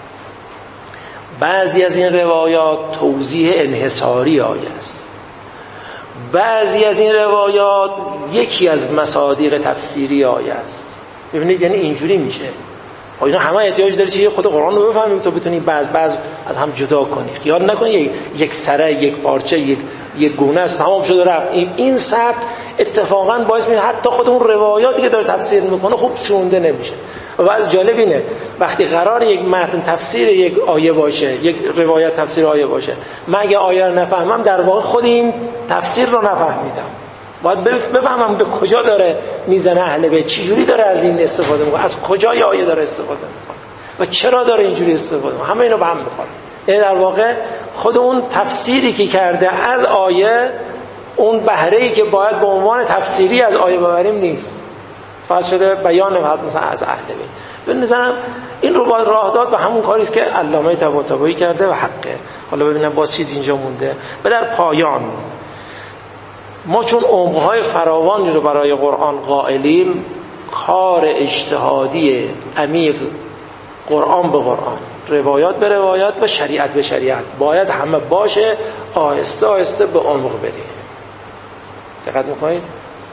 بعضی از این روایات توضیح انحصاری آیه است، بعضی از این روایات یکی از مصادیق تفسیری آیه است. ببینید یعنی اینجوری میشه. خب اینا همه احتیاج داره چیه؟ خود قرآن رو بفهمید تا بتونی بعض بعض از هم جدا کنی. خیال نکنی یک سره، یک پارچه، یک یک گونه است تمام شده رفت. این این سبک اتفاقا باعث میشه حتی خود اون روایاتی که داره تفسیر میکنه خوب شونده نمیشه. و بعد جالب اینه وقتی قرار یک متن تفسیر یک آیه باشه، یک روایت تفسیر آیه باشه، من اگه آیه رو نفهمم در واقع خود این تفسیر رو نفهمیدم. باید بفهمم به کجا داره میزنه اهل بیت، چه جوری داره از این استفاده میکنه، از کجای آیه داره استفاده میکنه و چرا داره اینجوری استفاده میکنه. همه اینو به هم میخوره. این در واقع خود اون تفسیری که کرده از آیه، اون بهره‌ای که باید به عنوان تفسیری از آیه ببریم نیست، فقط شده بیان مثلا از اهل بیت. به نظرم این رو باید راه داد و همون کاریست که علامه طباطبایی کرده و حقه. حالا ببینم باز چیز اینجا مونده. به در پایان ما چون عمق‌های فراوانی رو برای قرآن قائلیم، کار اجتهادی عمیق قرآن به قرآن، روایات به روایات و شریعت به شریعت باید همه باشه. آهسته آهسته به عمق بریم. دقت می‌کنید؟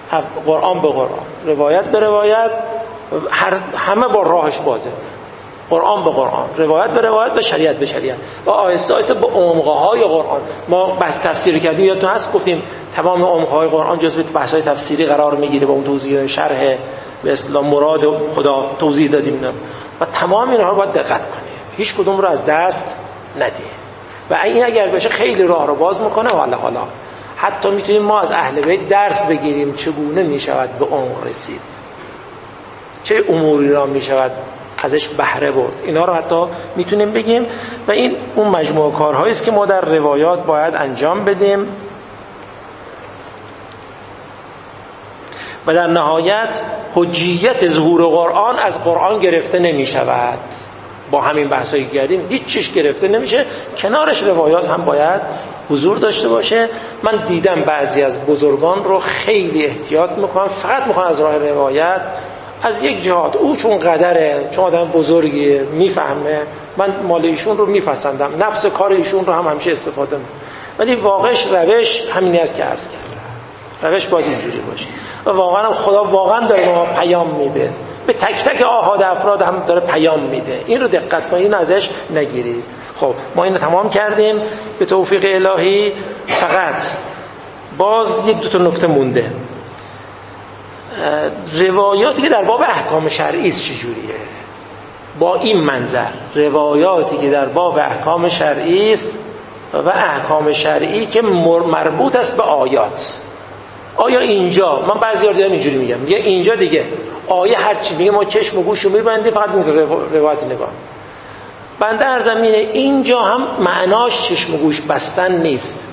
قرآن به قرآن، روایت به روایت، هر همه با راهش بازه. قرآن به قرآن، روایت به روایت و شریعت به شریعت و آهسته آهسته به عمق‌های قرآن. ما بحث تفسیر کردیم، یادتون هست گفتیم تمام عمق‌های قرآن جزو بحث‌های تفسیری قرار میگیره با اون توضیح شرح به اصطلاح مراد خدا توضیح دادیم نه. و تمام اینها رو باید دقت کنیم، هیچ کدوم رو از دست ندیم و این اگر بشه خیلی راه رو باز میکنه. حالا حالا حتی میتونیم ما از اهل بیت درس بگیریم چگونه میشود به عمق رسید، چه اموری را میشود ازش بهره برد. اینا رو حتی میتونیم بگیم و این اون مجموعه کارهایی است که ما در روایات باید انجام بدیم. و در نهایت حجیت ظهور قرآن از قرآن گرفته نمی شود. با همین بحثایی که کردیم هیچ چیز گرفته نمیشه، کنارش روایات هم باید حضور داشته باشه. من دیدم بعضی از بزرگان رو خیلی احتیاط میکنن، فقط میخوان از راه روایت از یک جهات، او چون قدره، چون آدم بزرگیه میفهمه، من مال ایشون رو میپسندم، نفس کار ایشون رو هم همیشه استفاده میکنم، ولی واقعش روش همینی است که عرض کردم، روش باید اینجوری باشه و واقعا خدا واقعا داره ما پیام میده، به تک تک آحاد افراد هم داره پیام میده. این رو دقت کنید، این ازش نگیرید. خب ما اینو تمام کردیم به توفیق الهی. فقط باز یک دو تا نکته مونده. روایاتی که در باب احکام شرعی است چجوریه؟ با این منظر روایاتی که در باب احکام شرعی است و احکام شرعی که مربوط است به آیات. آیا اینجا، من بعضی دیدم اینجوری میگم، میگه اینجا دیگه آیه هر چی میگه ما چشم و گوش رو میبندیم فقط این روایت نگاه. بنده ارزمینه اینجا هم معناش چشم و گوش بستن نیست،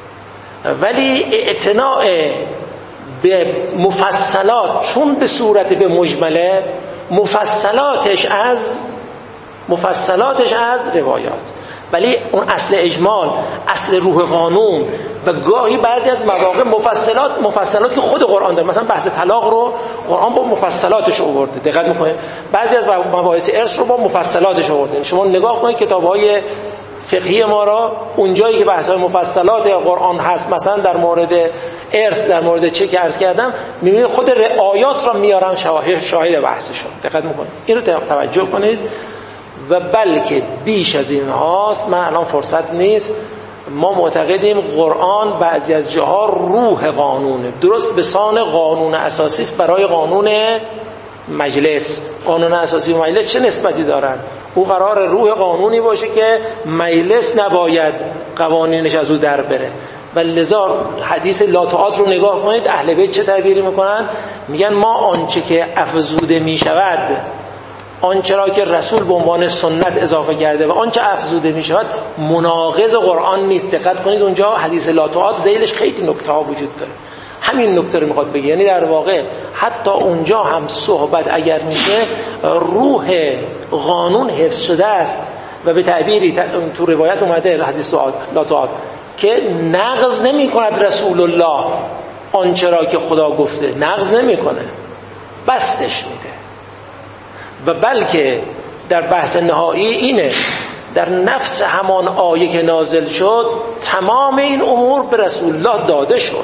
ولی اعتناء به مفصلات، چون به صورت به مجمله، مفصلاتش از مفصلاتش از روایات، ولی اون اصل اجمال، اصل روح قانون و گاهی بعضی از مواقع مفصلات مفصلات که خود قرآن داره. مثلا بحث طلاق رو قرآن با مفصلاتش آورده، دقت میکنید. بعضی از مباحث ارث رو با مفصلاتش آورده. شما نگاه کنید کتاب‌های فقهی ما را، اونجایی که بحث‌های مفصلات قرآن هست، مثلا در مورد ارث، در مورد چه که عرض کردم، می‌بینید خود آیات را میارن شواهد شاهد بحثشون. دقت میکنید، این رو توجه کنید. و بلکه بیش از این هاست، من الان فرصت نیست، ما معتقدیم قرآن بعضی از جاها روح قانونه، درست به سان قانون اساسی است برای قانون مجلس. قانون اساسی و مجلس چه نسبتی دارن؟ او قرار روح قانونی باشه که مجلس نباید قوانینش از او در بره. و لذا حدیث لا تعاد رو نگاه کنید، اهل بیت چه تعبیری میکنن؟ میگن ما آنچه که افزوده میشود، آنچه را که رسول به عنوان سنت اضافه کرده و آنچه افزوده می شود مناقض قرآن نیست. دقت کنید اونجا حدیث لا تعاد ذیلش خیلی نکته ها وجود داره، همین نکته رو میخواد بگه. یعنی در واقع حتی اونجا هم صحبت اگر میشه روح قانون حفظ شده است و به تعبیری تو روایت اومده حدیث لا تعاد که نقض نمی کند رسول الله آنچه را که خدا گفته، نقض نمی کنه، بستش میده. و بلکه در بحث نهایی اینه، در نفس همان آیه که نازل شد تمام این امور به رسول الله داده شد،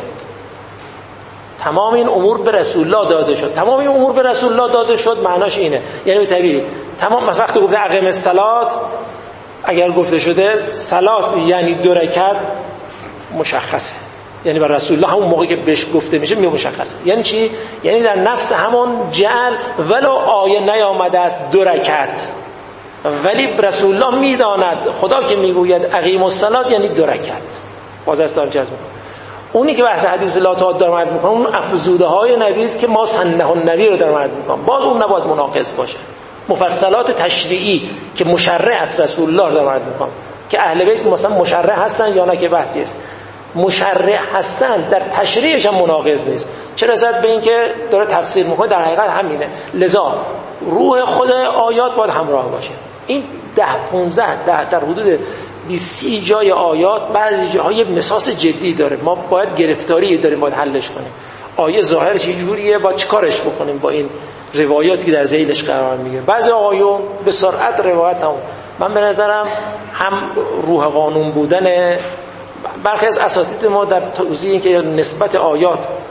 تمام این امور به رسول الله داده شد. تمام این امور به رسول الله داده شد معناش اینه، یعنی به تعبیری تمام مثلا وقتی گفته اقیم الصلات، اگر گفته شده صلات یعنی دو رکعت، مشخصه، یعنی بر رسول الله همون موقع که بهش گفته میشه می مشخصه. یعنی چی؟ یعنی در نفس همون جعل ولو آیه نیامده است دو رکعت، ولی رسول الله میداند خدا که میگوید اقیم الصلات یعنی دو رکعت. باز است دارم چرت میکنم. اونی که بحث حدیث لا تعاد داره مرد میکنه اون افزوده های نبی است که ما سنه النبی رو داره مرد میکنه، باز اون نباید مناقض باشه. مفصلات تشریعی که مشرع است رسول الله داره مرد میکنه، که اهل بیت مثلا مشرع هستن یا نه که بحثی است، مشرع هستن در تشریعش هم مناقض نیست، چه رسد به این که داره تفسیر میکنه، در حقیقت همینه. لذا روح خود آیات باید همراه باشه. این ده پونزده ده در حدود بیست سی جای آیات بعضی جاهای مساس جدی داره، ما باید گرفتاری داریم، باید حلش کنیم. آیه ظاهرش یه جوریه، با چیکارش بکنیم با این روایاتی که در ذیلش قرار میگیره. بعضی آیون به سرعت روایت هم، من به نظرم هم روح قانون بودن برخی از اساتید ما در توضیح این که نسبت آیات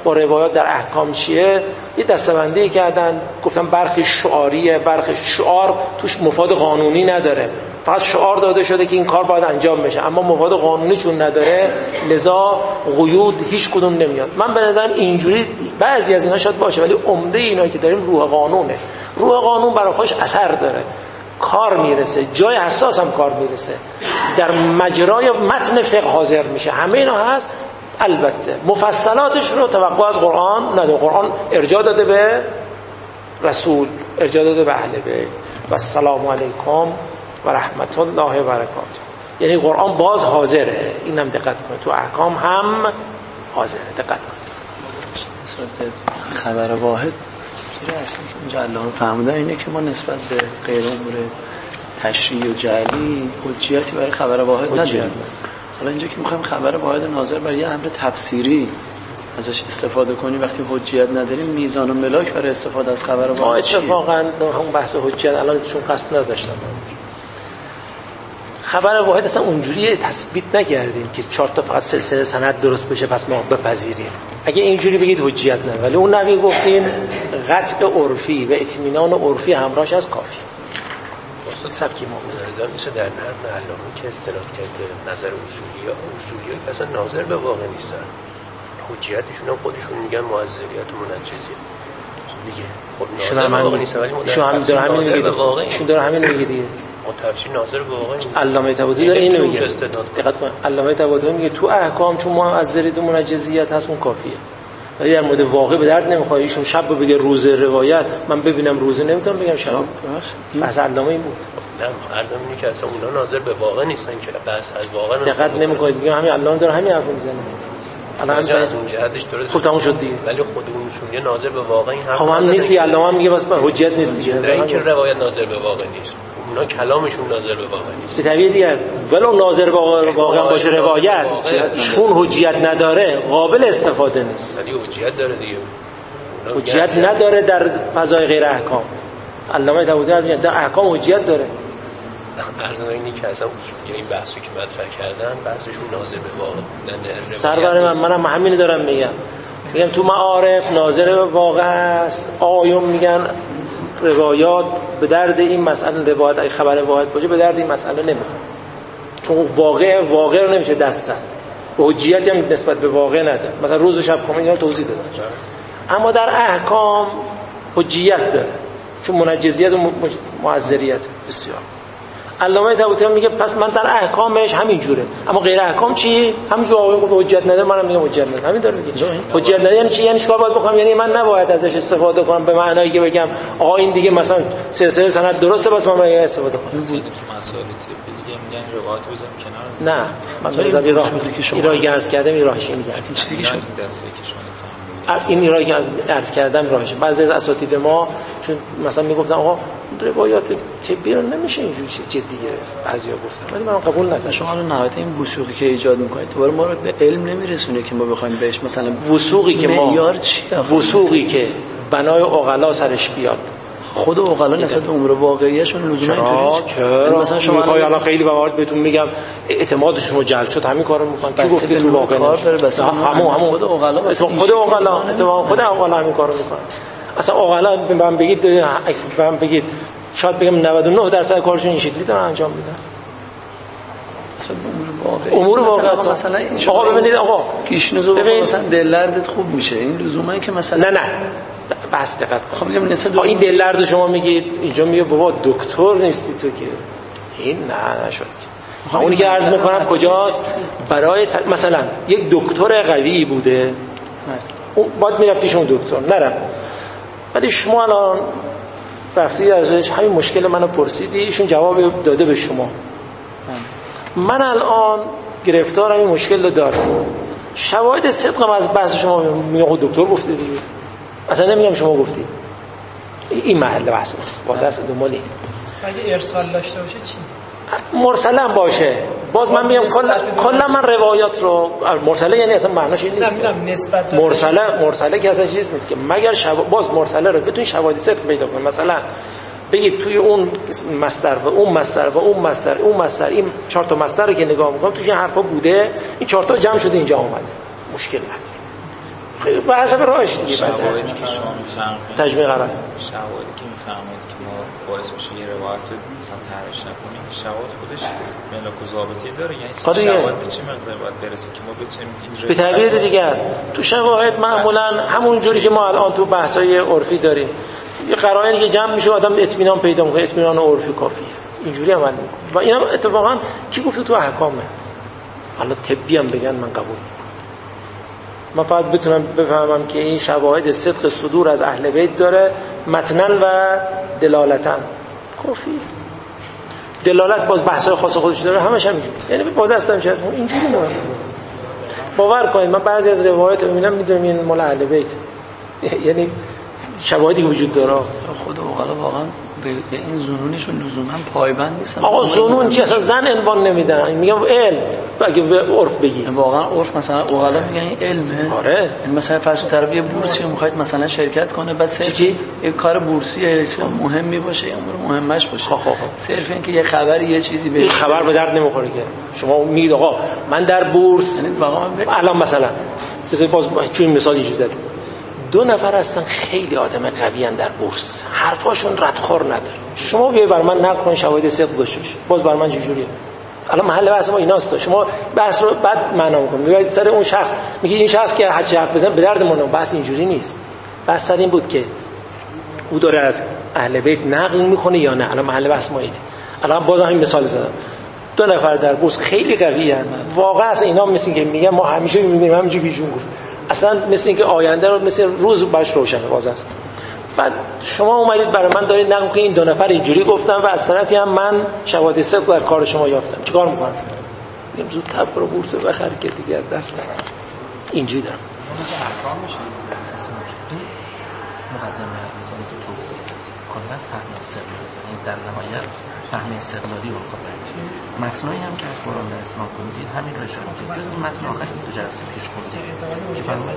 با روایات در احکام چیه، یه دسته‌بندی کردن، گفتن برخی شعاریه، برخی شعار توش مفاد قانونی نداره، فقط شعار داده شده که این کار باید انجام بشه، اما مفاد قانونی چون نداره لذا قیود هیچ کدوم نمیاد. من به نظرم اینجوری بعضی از اینا شاید باشه، ولی عمده اینا که داریم روح قانونه. روح قانون برای خودش اثر داره، کار میرسه، جای حساس هم کار میرسه، در مجرای متن فقه حاضر میشه، همه اینا هست. البته مفصلاتش رو توقع از قرآن نداره. قرآن ارجاع داده به رسول، ارجاع داده به اهل بیت. و السلام علیکم و رحمت الله و برکاته. یعنی قرآن باز حاضره، اینم دقت کنید، تو احکام هم حاضره. دقت کنید. نسبت به خبر واحد چیزی اصلا که اونجا الله فهمیدن اینه که ما نسبت به غیر امور تشریعی و جعلی حجیتی برای خبر واحد نداریم. حالا اینجا که میخوایم خبر واحد ناظر بر یه امر تفسیری ازش استفاده کنیم، وقتی حجیت نداریم میزان و ملاک برای استفاده از خبر واحد ما اتفاقا همون بحث حجیت الان چون قصد نداشتم، خبر واحد اصلا اونجوری تثبیت نکردیم که چهار تا فقط سلسله سند درست بشه پس ما بپذیریم. اگه اینجوری بگید حجیت نه، ولی اون نوی گفتیم قطع عرفی و اطمینان عرفی همراهش از کافی. سبکی ما نظر میشه در نظر علامه که استناد کرده نظر اصولی ها اصولی ها که اصلا ناظر به واقع نیستن، حجیتشون هم خودشون میگن معذریت و منجزیت. خب دیگه خب ناظر به واقع نیستن، ولی شو همین داره همین میگه، شو داره همین میگه دیگه. تفسیر ناظر به واقع نیست. علامه طباطبایی داره اینو میگه. دقت کن، علامه طباطبایی میگه تو احکام چون معذریت و منجزیت هست اون کافیه. ولی در مورد واقع به درد نمیخواد. ایشون شب رو بگه روزه روایت، من ببینم روزه نمیتونم بگم شب. بس علامه این بود. نه عرضم اینه که اصلا اونا ناظر به واقع نیستن که بس از واقع دقت نمیکنید. میگم همین علامه داره همین حرفو میزنه. الان از اون جهتش درست. خب تموم شد دیگه. ولی خود اون اصولی ناظر به واقع این حرف خب هم نیست دیگه. علامه میگه بس حجت نیست دیگه. نه اینکه روایت ناظر به واقع نیست، اونا کلامشون ناظر به واقع نیست. به طبیعت دیگه ولو ناظر به واقع باشه روایت چون حجیت نداره قابل استفاده نیست. ولی حجیت داره دیگه. حجیت نداره در فضای غیر احکام. علامه طباطبایی در احکام حجیت داره. ارزم اینی که اصلا اصولی این بحثی که مطرح کردن بحثشون ناظر به واقع بودن. سرور من منم همین دارم میگم. میگم تو معارف ناظر به واقع است. آیون میگن روایات به درد این مسئله، روایت اگه خبر واحد باشه به درد این مسئله نمیخوره، چون واقع واقع رو نمیشه دست زد. به حجیتی هم نسبت به واقع نداره. مثلا روز و شب کامل اینا توضیح دادم. اما در احکام حجیت داره چون منجزیت و معذریت بسیار. علامه طباطبایی میگه پس من در احکامش همین جوره، اما غیر احکام چی؟ همینجور آقای گفت حجت نداره، منم میگم حجت نداره. همین داره میگه. حجت نداره یعنی چی؟ یعنی چیکار باید بکنم؟ یعنی من نباید ازش استفاده کنم به معنایی که بگم آقا این دیگه مثلا سلسله سند درسته بس من باید استفاده کنم. مسائل دیگه میگن روایت بزنیم کنار. نه من مثلا راه ایرای عرض کردم این راهش میگه این چیزی شد دسته که شما این ایرایی که عرض کردم راهشه. بعضی از اساتید ما چون مثلا میگفتن آقا روایات طبی رو نمیشه اینجوری جدی گرفت، بعضیا گفتن، ولی من قبول ندارم. شما الان نهایت این وثوقی که ایجاد میکنید دوباره ما رو به علم نمیرسونه که ما بخوایم بهش مثلا وثوقی که ما معیار چیه؟ وثوقی که بنای عقلا سرش بیاد. خود عقلا نسبت به امور واقعیشون لزوما اینطوریه. چرا مثلا شما میخوای الان خیلی موارد بهتون میگم اعتمادشون رو جلب شد همین کارو میکنن. کی گفته تو واقع نیست؟ همون همون خود عقلا خود عقلا اتفاقا خود عقلا همین کارو میکنن. اصلا عقلا من بگید من بگید شاید بگم نود و نه درصد کارشون این شکلی دارن انجام میدن. امور واقعی مثلا آقا ببینید آقا کیشنوزو مثلا دلدردت خوب میشه، این لزوما که مثلا نه نه بس دقت کن. خب میگم نسبت این دلدرد شما میگید اینجا میگه بابا دکتر نیستی تو که این نه نشد که اونی که عرض میکنم کجاست برای ت... مثلا یک دکتر قوی بوده اون باید میرفت پیش اون دکتر نرم، ولی شما الان رفتی ازش همین مشکل منو پرسیدی ایشون جواب داده به شما، من الان گرفتارم این مشکل رو دارم، شواهد صدقم از بحث شما میگم دکتر گفته دیگه، اصلا نمیگم شما گفتی. این محل بحث است واسه اصل دنبالی. اگه ارسال داشته باشه چی؟ مرسله هم باشه باز من میگم کلا کلا من روایات رو مرسله یعنی اصلا معناش این نیست. نسبت مرسله مرسله که اصلا چیز نیست که مگر شو... باز مرسله رو بتونی شواهد صدق پیدا کنی. مثلا بگید توی اون مصدر و اون مصدر و اون مصدر اون مصدر این چهار تا مصدر رو که نگاه می‌کنم توش این حرفا بوده، این چهار تا جمع شده اینجا اومده، مشکل نداره. خیلی به حسب راهش دیگه. شواهدی که شما میفرمایید تجمیع قرار شواهدی که میفرمایید که ما باعث میشه یه روایت رو مثلا تحریش نکنیم، شواهد خودش ملاک و ضابطه‌ای داره، یعنی شواهد به چه مقدار باید برسه که ما بتونیم این به تعبیر دیگر تو شواهد معمولا همون جوری که ما الان تو بحث‌های عرفی داریم، یه قرائنی که جمع میشه آدم اطمینان پیدا میکنه، اطمینان عرفی کافیه، اینجوری عمل میکنه. و اینا اتفاقا کی گفته تو احکامه؟ حالا طبی هم بگن من قبول میکنم. من فقط بتونم بفهمم که این شواهد صدق صدور از اهل بیت داره متنن و دلالتن کافی. دلالت باز بحث‌های خاص خودش داره، همش همینجوری، یعنی باز هستم چه اینجوری نه. باور کنید من بعضی از روایات میبینم میدونم این مال اهل بیت، یعنی شواهدی وجود داره. خود اوقلا واقعا به این ظنونشون لزوما پایبند نیستن. آقا ظنون چی؟ اصلا زن عنوان نمیدن، میگم علم. اگه به عرف بگی واقعا عرف مثلا اوقلا میگن این علمه. آره مثلا فرض طرف یه بورسی میخواد مثلا شرکت کنه، بعد صرف یه کار بورسی مهمی باشه یا امور مهمش باشه، خب خب صرف این که یه خبری یه چیزی به این خبر به درد نمیخوره که شما میگید آقا من در بورس الان مثلا بذار باز چون مثال یه چیزی دو نفر هستن خیلی آدم قوی ان در بورس، حرفاشون ردخور نداره، شما بیاید بر من نقد کن شواهد صدق داشته باشه، باز بر من چجوریه؟ الان محل بحث ما ایناست، شما بحث رو بعد معنا می‌کنید میگید سر اون شخص، میگید این شخص که هر چی حرف بزنه به درد ما، بحث اینجوری نیست. بحث سر این بود که او داره از اهل بیت نقل میکنه یا نه. الان محل بحث ما اینه. الان باز همین مثال زدم، دو نفر در بورس خیلی قوی ان، واقعا اصلا اینا مثل که میگن ما همیشه می‌بینیم همینجوری ایشون گفت، اصلا مثل اینکه آینده رو مثل روز باش روشنه باز است. بعد شما اومدید برای من دارید نقل می‌کنید این دو نفر اینجوری گفتن و از طرفی هم من شواهد صدق در کار شما یافتم، چیکار می‌کنم؟ میگم زودتر برو بورس بخر که دیگه از دست نره. اینجوری دارم. مقدمه نظامی که توصیه کردید کلا فهم استقلالی، یعنی در نهایت فهم استقلالی رو می‌خواد بگیم. متنایی هم که از قرآن در اسلام خوندید همین رو اشاره کردید. جز این متن آخری که تو جلسه پیش خوندید که فرمود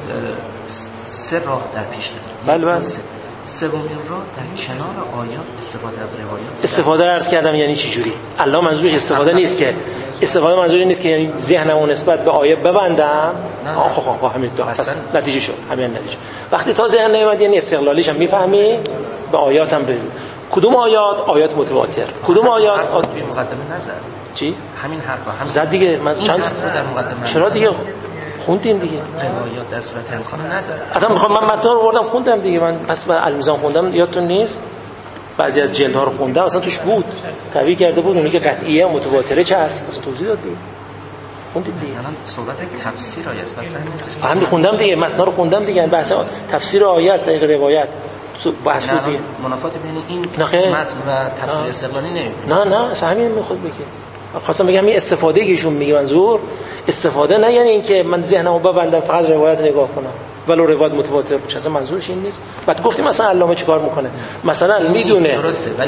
سه راه در پیش دارید. بله بله. سومین راه در کنار آیات استفاده از روایات. استفاده عرض کردم یعنی چی جوری؟ الله منظورش استفاده نیست که استفاده منظوری نیست که یعنی ذهنمو نسبت به آیه ببندم. آخ خب خب همین دو پس نتیجه شد. همین نتیجه. وقتی تا ذهن نمیاد یعنی استقلالیش هم میفهمی، به آیاتم بریم. کدوم آیات؟ آیات متواتر. کدوم آیات؟ توی مقدمه نظر. چی؟ همین حرفا هم زد دیگه. من چند در مقدمه چرا دیگه خوندیم دیگه روایات در صورت امکان نظر. حتما میخوام من متن رو بردم خوندم دیگه، من پس به المیزان خوندم یادتون نیست؟ بعضی از جلدها رو خوندم اصلا توش بود تعبیر کرده بود اونی که قطعیه متواتره چه هست اصلا توضیح داد دیگه. خوندید دیگه. الان صحبت تفسیر آیه است بس نیستش. هم خوندم دیگه، متن رو خوندم دیگه، بحث تفسیر آیه است طریق روایت بحث بود دیگه. منافات بین این متن و تفسیر استقلالی نه. نه نه اصلا همین میخواد بگه. خواستم بگم این استفاده که ایشون میگه منظور استفاده نه یعنی اینکه من ذهنمو ببندم فقط روایت نگاه کنم ولو روایت متواتر باشه، اصلا منظورش این نیست. بعد گفتیم مثلا علامه چیکار میکنه؟ مثلا میدونه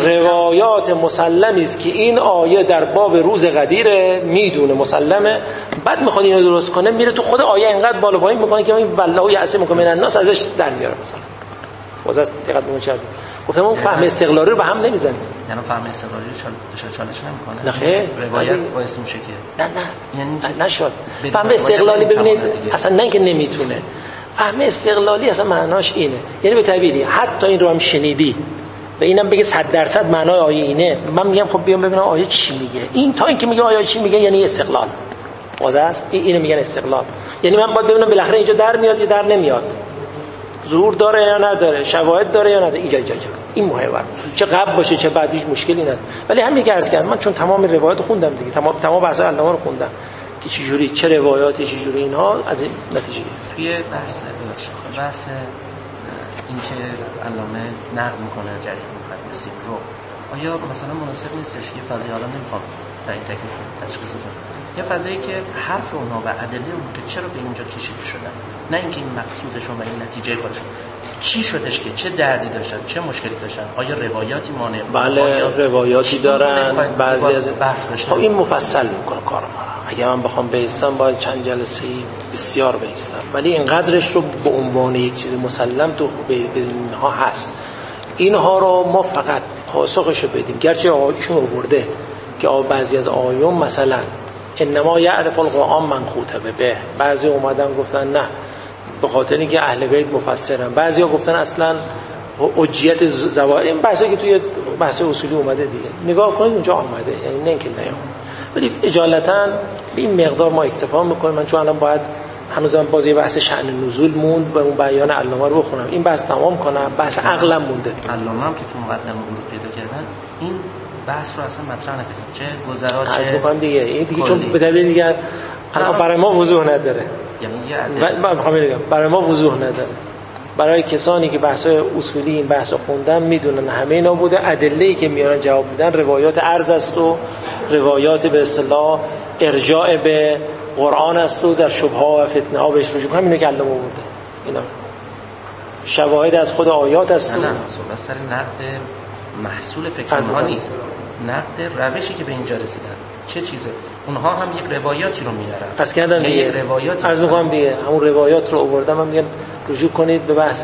روایات مسلمی است که این آیه در باب روز قدیره، میدونه مسلمه، بعد میخواد اینو درست کنه میره تو خود آیه اینقدر بالا پایین میکنه که این والله یعصمکم من الناس ازش در میاره. مثلا واسه دقت میکنه چه گفتم اون فهم استقلالی رو به هم نمیزنه، یعنی فهم استقلالی رو چالش نمیکنه. نه خیر روایت باعث میشه که نه نه یعنی نشد فهم استقلالی. ببینید اصلا نه اینکه نمیتونه، فهم استقلالی اصلا معناش اینه، یعنی به تعبیری حتی این رو هم شنیدی و اینم بگه صد درصد معنای آیه اینه، من میگم خب بیام ببینم آیه چی میگه. این تا اینکه میگه آیه چی میگه یعنی استقلال. واضح است؟ اینو میگن استقلال. یعنی من باید ببینم بالاخره اینجا در میاد یا در نمیاد، ظهور داره یا نداره، شواهد داره یا نداره، اینجا اینجا این مهمه. چه قبل باشه چه بعدیش مشکلی نداره. ولی همین که عرض کردم من چون تمام روایات خوندم دیگه، تمام تمام بحث علامه رو خوندم که چه جوری چه روایاتی چه جوری اینها از این نتیجه توی بحث بحث این که علامه نقل میکنه جریح محدثین رو، آیا مثلا مناسب نیستش یه فضایی حالا نمیخوام تا این تکلیف تشخیص بدم، یه فضایی که حرف اونها و ادله اون که چرا به اینجا کشیده شدن، نه اینکه این مقصودشون و این نتیجه کارشون چی شدش که چه دردی داشتن چه مشکلی داشتن، آیا روایاتی مانع؟ بله روایاتی دارن بعضی از خب این مفصل میکنه کار ما. اگه من بخوام بیستم باید چند جلسه بسیار بیستم، ولی اینقدرش رو به عنوان یک چیز مسلم تو به اینها هست. اینها رو ما فقط پاسخش رو بدیم، گرچه آیشون آورده که بعضی از آیون مثلا انما یعرف القرآن من خطبه به، بعضی اومدن گفتن نه به خاطر اینکه اهل بیت مفسرن. بعضیا گفتن اصلا حجیت زوائد، این بحثی که توی بحث اصولی اومده دیگه، نگاه کنید اونجا آمده، یعنی نه اینکه نیام. ولی اجالتا به این مقدار ما اکتفا میکنیم. من چون الان باید هنوزم بازی بحث شأن نزول موند و اون بیان علامه رو بخونم، این بحث تمام کنم، بحث عقلم مونده. علامه هم که تو مقدمه ورود پیدا کردن این بحث رو اصلا مطرح نکردن، چه گذرا چه از بکنم دیگه، این دیگه چون به دلیل دیگه الان برای ما وضوح نداره، یعنی من میخوام بگم برای ما وضوح نداره. برای کسانی که بحث‌های اصولی این بحث رو خوندن میدونن همه اینا بوده. ادله‌ای که میارن جواب میدن روایات عرض است و روایات به اصطلاح ارجاع به قرآن است و در شبهه و فتنه ها بهش رجوع کنیم. اینو که علامه آورده، اینا شواهد از خود آیات است. نه نه صحبت سر نقد محصول فکر اونها نیست، نقد روشی که به اینجا رسیدن چه چیزه. اونها هم یک روایاتی رو میارن، پس کردن دیگه روایات عرض می‌کنم دیگه، همون روایات رو آوردم. من میگم رجوع کنید به بحث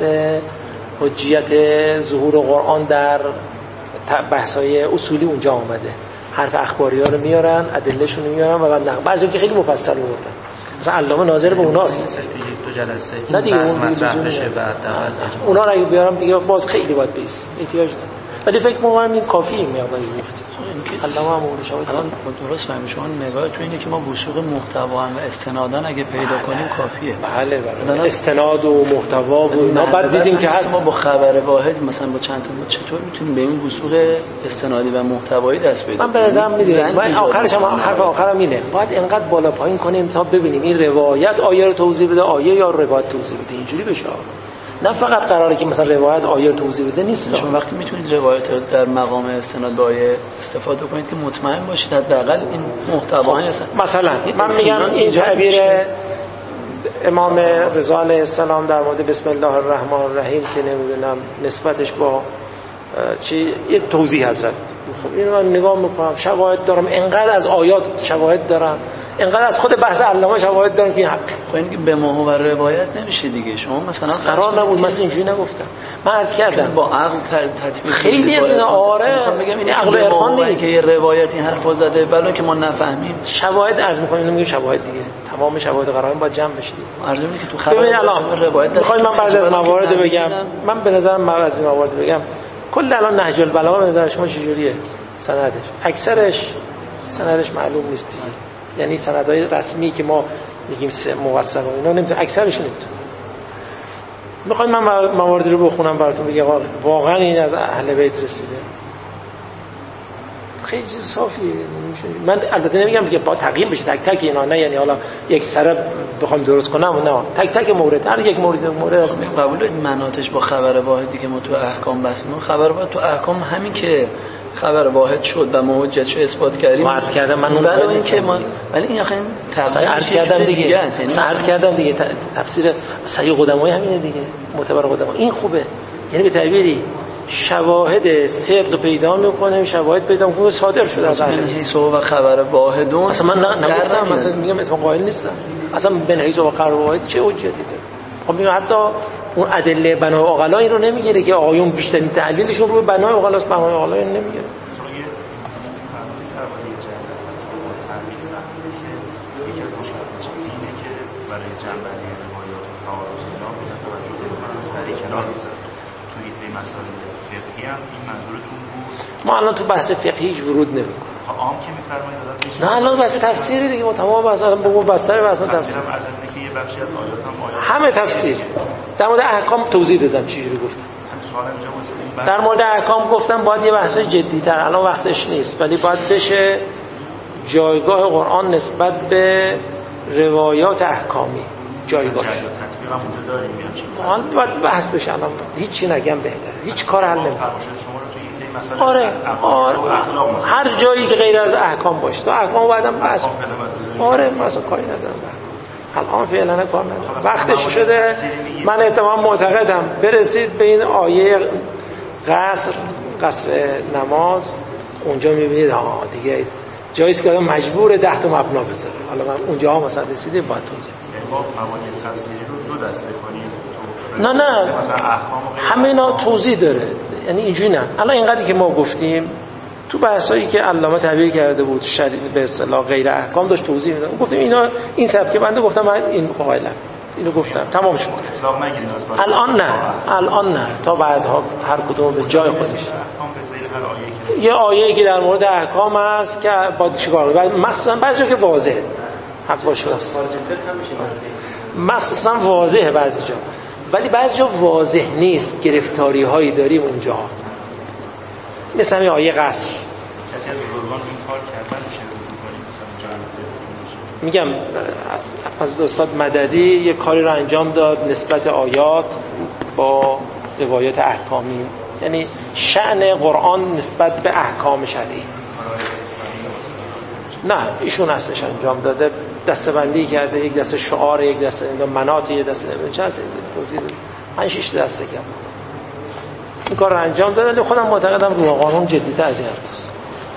حجیت ظهور قرآن در بحث‌های اصولی، اونجا آمده. حرف اخباری‌ها رو میارن، ادله‌شون رو میارن و بعد نقد. بعضی که خیلی مفصل آوردن، مثلا علامه ناظر به اوناست. تو جلسه نه دیگه بحث اون مطرح بشه بعد اونا رو اگه بیارم دیگه باز خیلی باید بیست احتیاج داره. ولی فکر می‌کنم این کافیه میابایی گفت. علامه هم اون شما الان درست فهمید شما نگاه تو اینه که ما وثوق محتوا و استنادان اگه پیدا کنیم کافیه. بله بله استناد و محتوا و اینا بعد دیدیم که هست. ما با خبر واحد مثلا با چند تا چطور میتونیم به این وثوق استنادی و محتوایی دست پیدا کنیم؟ من به نظرم میدونم من آخرش هم حرف آخرم اینه، باید اینقدر بالا پایین کنیم تا ببینیم این روایت آیه رو توضیح بده، آیه یا روایت توضیح بده، اینجوری بشه. نه فقط قراره که مثلا روایت آیه رو توضیح بده نیست. شما وقتی میتونید روایت در مقام استناد به آیه استفاده کنید که مطمئن باشید حداقل این محتوا هست. مثلا من میگم این تعبیر امام رضا علیه السلام در مورد بسم الله الرحمن الرحیم که نمیدونم نسبتش با چی یه توضیح حضرت، خب اینو من نگاه میکنم شواهد دارم، انقدر از آیات شواهد دارم، انقدر از خود بحث علامه شواهد دارم که این حق. خب این به ما و روایت نمیشه دیگه. شما مثلا قرار نبود مثلا اینجوری نگفتم، من عرض کردم با عقل تطبیق خیلی از اینا. آره میگم این عقل عرفان نیست که یه روایت این حرفو زده بلکه که ما نفهمیم. شواهد عرض میکنیم، میگیم شواهد دیگه، تمام شواهد قرائن باید جمع بشه. عرض میکنم که تو خبر روایت میخوام من بعضی از موارد بگم، من به نظرم بعضی از موارد بگم کل الان نهج البلاغه به نظر شما چجوریه سندش؟ اکثرش سندش معلوم نیست دیگه، یعنی سندهای رسمی که ما میگیم موثق و اینا نمیتونه، اکثرش نمیتونه. میخواید من مواردی رو بخونم براتون بگم واقعا این از اهل بیت رسیده؟ خیلی چیز صافیه. من البته نمیگم که با تقییم بشه تک تک اینا، نه یعنی حالا یک سره بخوام درست کنم، نه تک تک مورد، هر یک مورد مورد است. قبول مناطش با خبر واحدی که ما تو احکام بس می‌کنیم، خبر واحد تو احکام همین که خبر واحد شد و ما حجتشو اثبات کردیم. عرض کردم من اون ولی این که ما ولی این آخه تفسیر عرض کردم دیگه، عرض کردم دیگه تفسیر صحیح قدمای همینه دیگه، معتبر قدما این خوبه. یعنی به تعبیری شواهد صدق پیدا میکنه، شواهد پیدا میکنه صادر شده از اهل حدیث و خبر واحدون. اصلا من نگفتم، مثلا میگم اتفاق قائل نیستم اصلا بن حیث و خبر واحد چه حجتی داره. خب میگم حتی اون ادله بنای عقلا این رو نمیگیره که آیون بیشترین تحلیلشون روی بنای عقلاست، بنای عقلا این نمیگیره. یکی از مشکلاتش اینه که برای جنبندی روایات و تعارض اینا باید توجه بکنن، سریع کنار میذارن. تو این مسائل فقهی هم این منظورتون بود؟ ما الان تو بحث فقهی هیچ ورود نمی‌کنیم. عام که می‌فرمایید آدم نه الان بحث تفسیری دیگه، ما تمام بحث الان با بستر بحث تفسیر. تفسیر هم عرض اینه که یه بخشی از آیات هم همه آیات تفسیر. در مورد احکام توضیح دادم چجوری گفتم. سوال اینجا بود در مورد احکام گفتم باید یه بحث جدی‌تر، الان وقتش نیست، ولی باید بشه جایگاه قرآن نسبت به روایات احکامی جایگاهش. تطبیق هم وجود داره میگم. الان باید بحث بشه، الان هیچ نگم بهتره. هیچ کار حل نمی‌کنه. آره آره هر جایی که غیر از احکام باشه تو احکام بعدم بحث. آره مثلا کاری ندارم الان فعلا کار ندارم، وقتش شده. من احتمال معتقدم برسید به این آیه قصر قصر نماز، اونجا میبینید ها دیگه جاییست که آدم مجبور ده تا مبنا بذاره. حالا من اونجا ها مثلا رسیدیم باید توضیح با مواد تفسیری رو دو دسته کنیم. نه نه مثلا احکام همه اینا توضیح داره، یعنی اینجوری نه. الان اینقدری که ما گفتیم تو بحثایی که علامه تعبیر کرده بود شریع به اصطلاح غیر احکام داشت توضیح میداد، گفتیم اینا این سبب که بنده گفتم من این قائلم اینو گفتم تمام شد. اطلاق نگیرید از الان نه، الان نه، تا بعدها هر کدوم به جای خودش. یه آیه‌ای که در مورد احکام هست که با چیکار کنه، مخصوصا بعضی جا که واضحه، حق باشه راست، مخصوصا واضحه بعضی جا، ولی بعضی جا واضح نیست، گرفتاری هایی داریم اونجا، مثلا این آیه قصر. کسی از بزرگان این کار کردن میشه رجوع کنیم، مثلا جان میگم از استاد مددی یه کاری رو انجام داد نسبت آیات با روایات احکامی، یعنی شأن قرآن نسبت به احکام شرعی. نه ایشون هستش انجام داده، دسته‌بندی کرده، یک دسته شعار، یک دسته مناط، یک دسته چه هست توضیح داد، پنج شش دسته کرد این کار رو انجام داده. ولی خودم معتقدم روح قانون جدی‌تر از این حرفاست.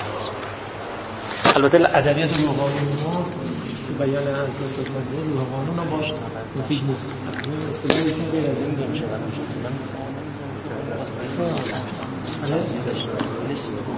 البته ادبیات روح قانون بیان از دست روح قانون هم باشه مفید نیست. اصطلاحی که غیر از این نمیشه.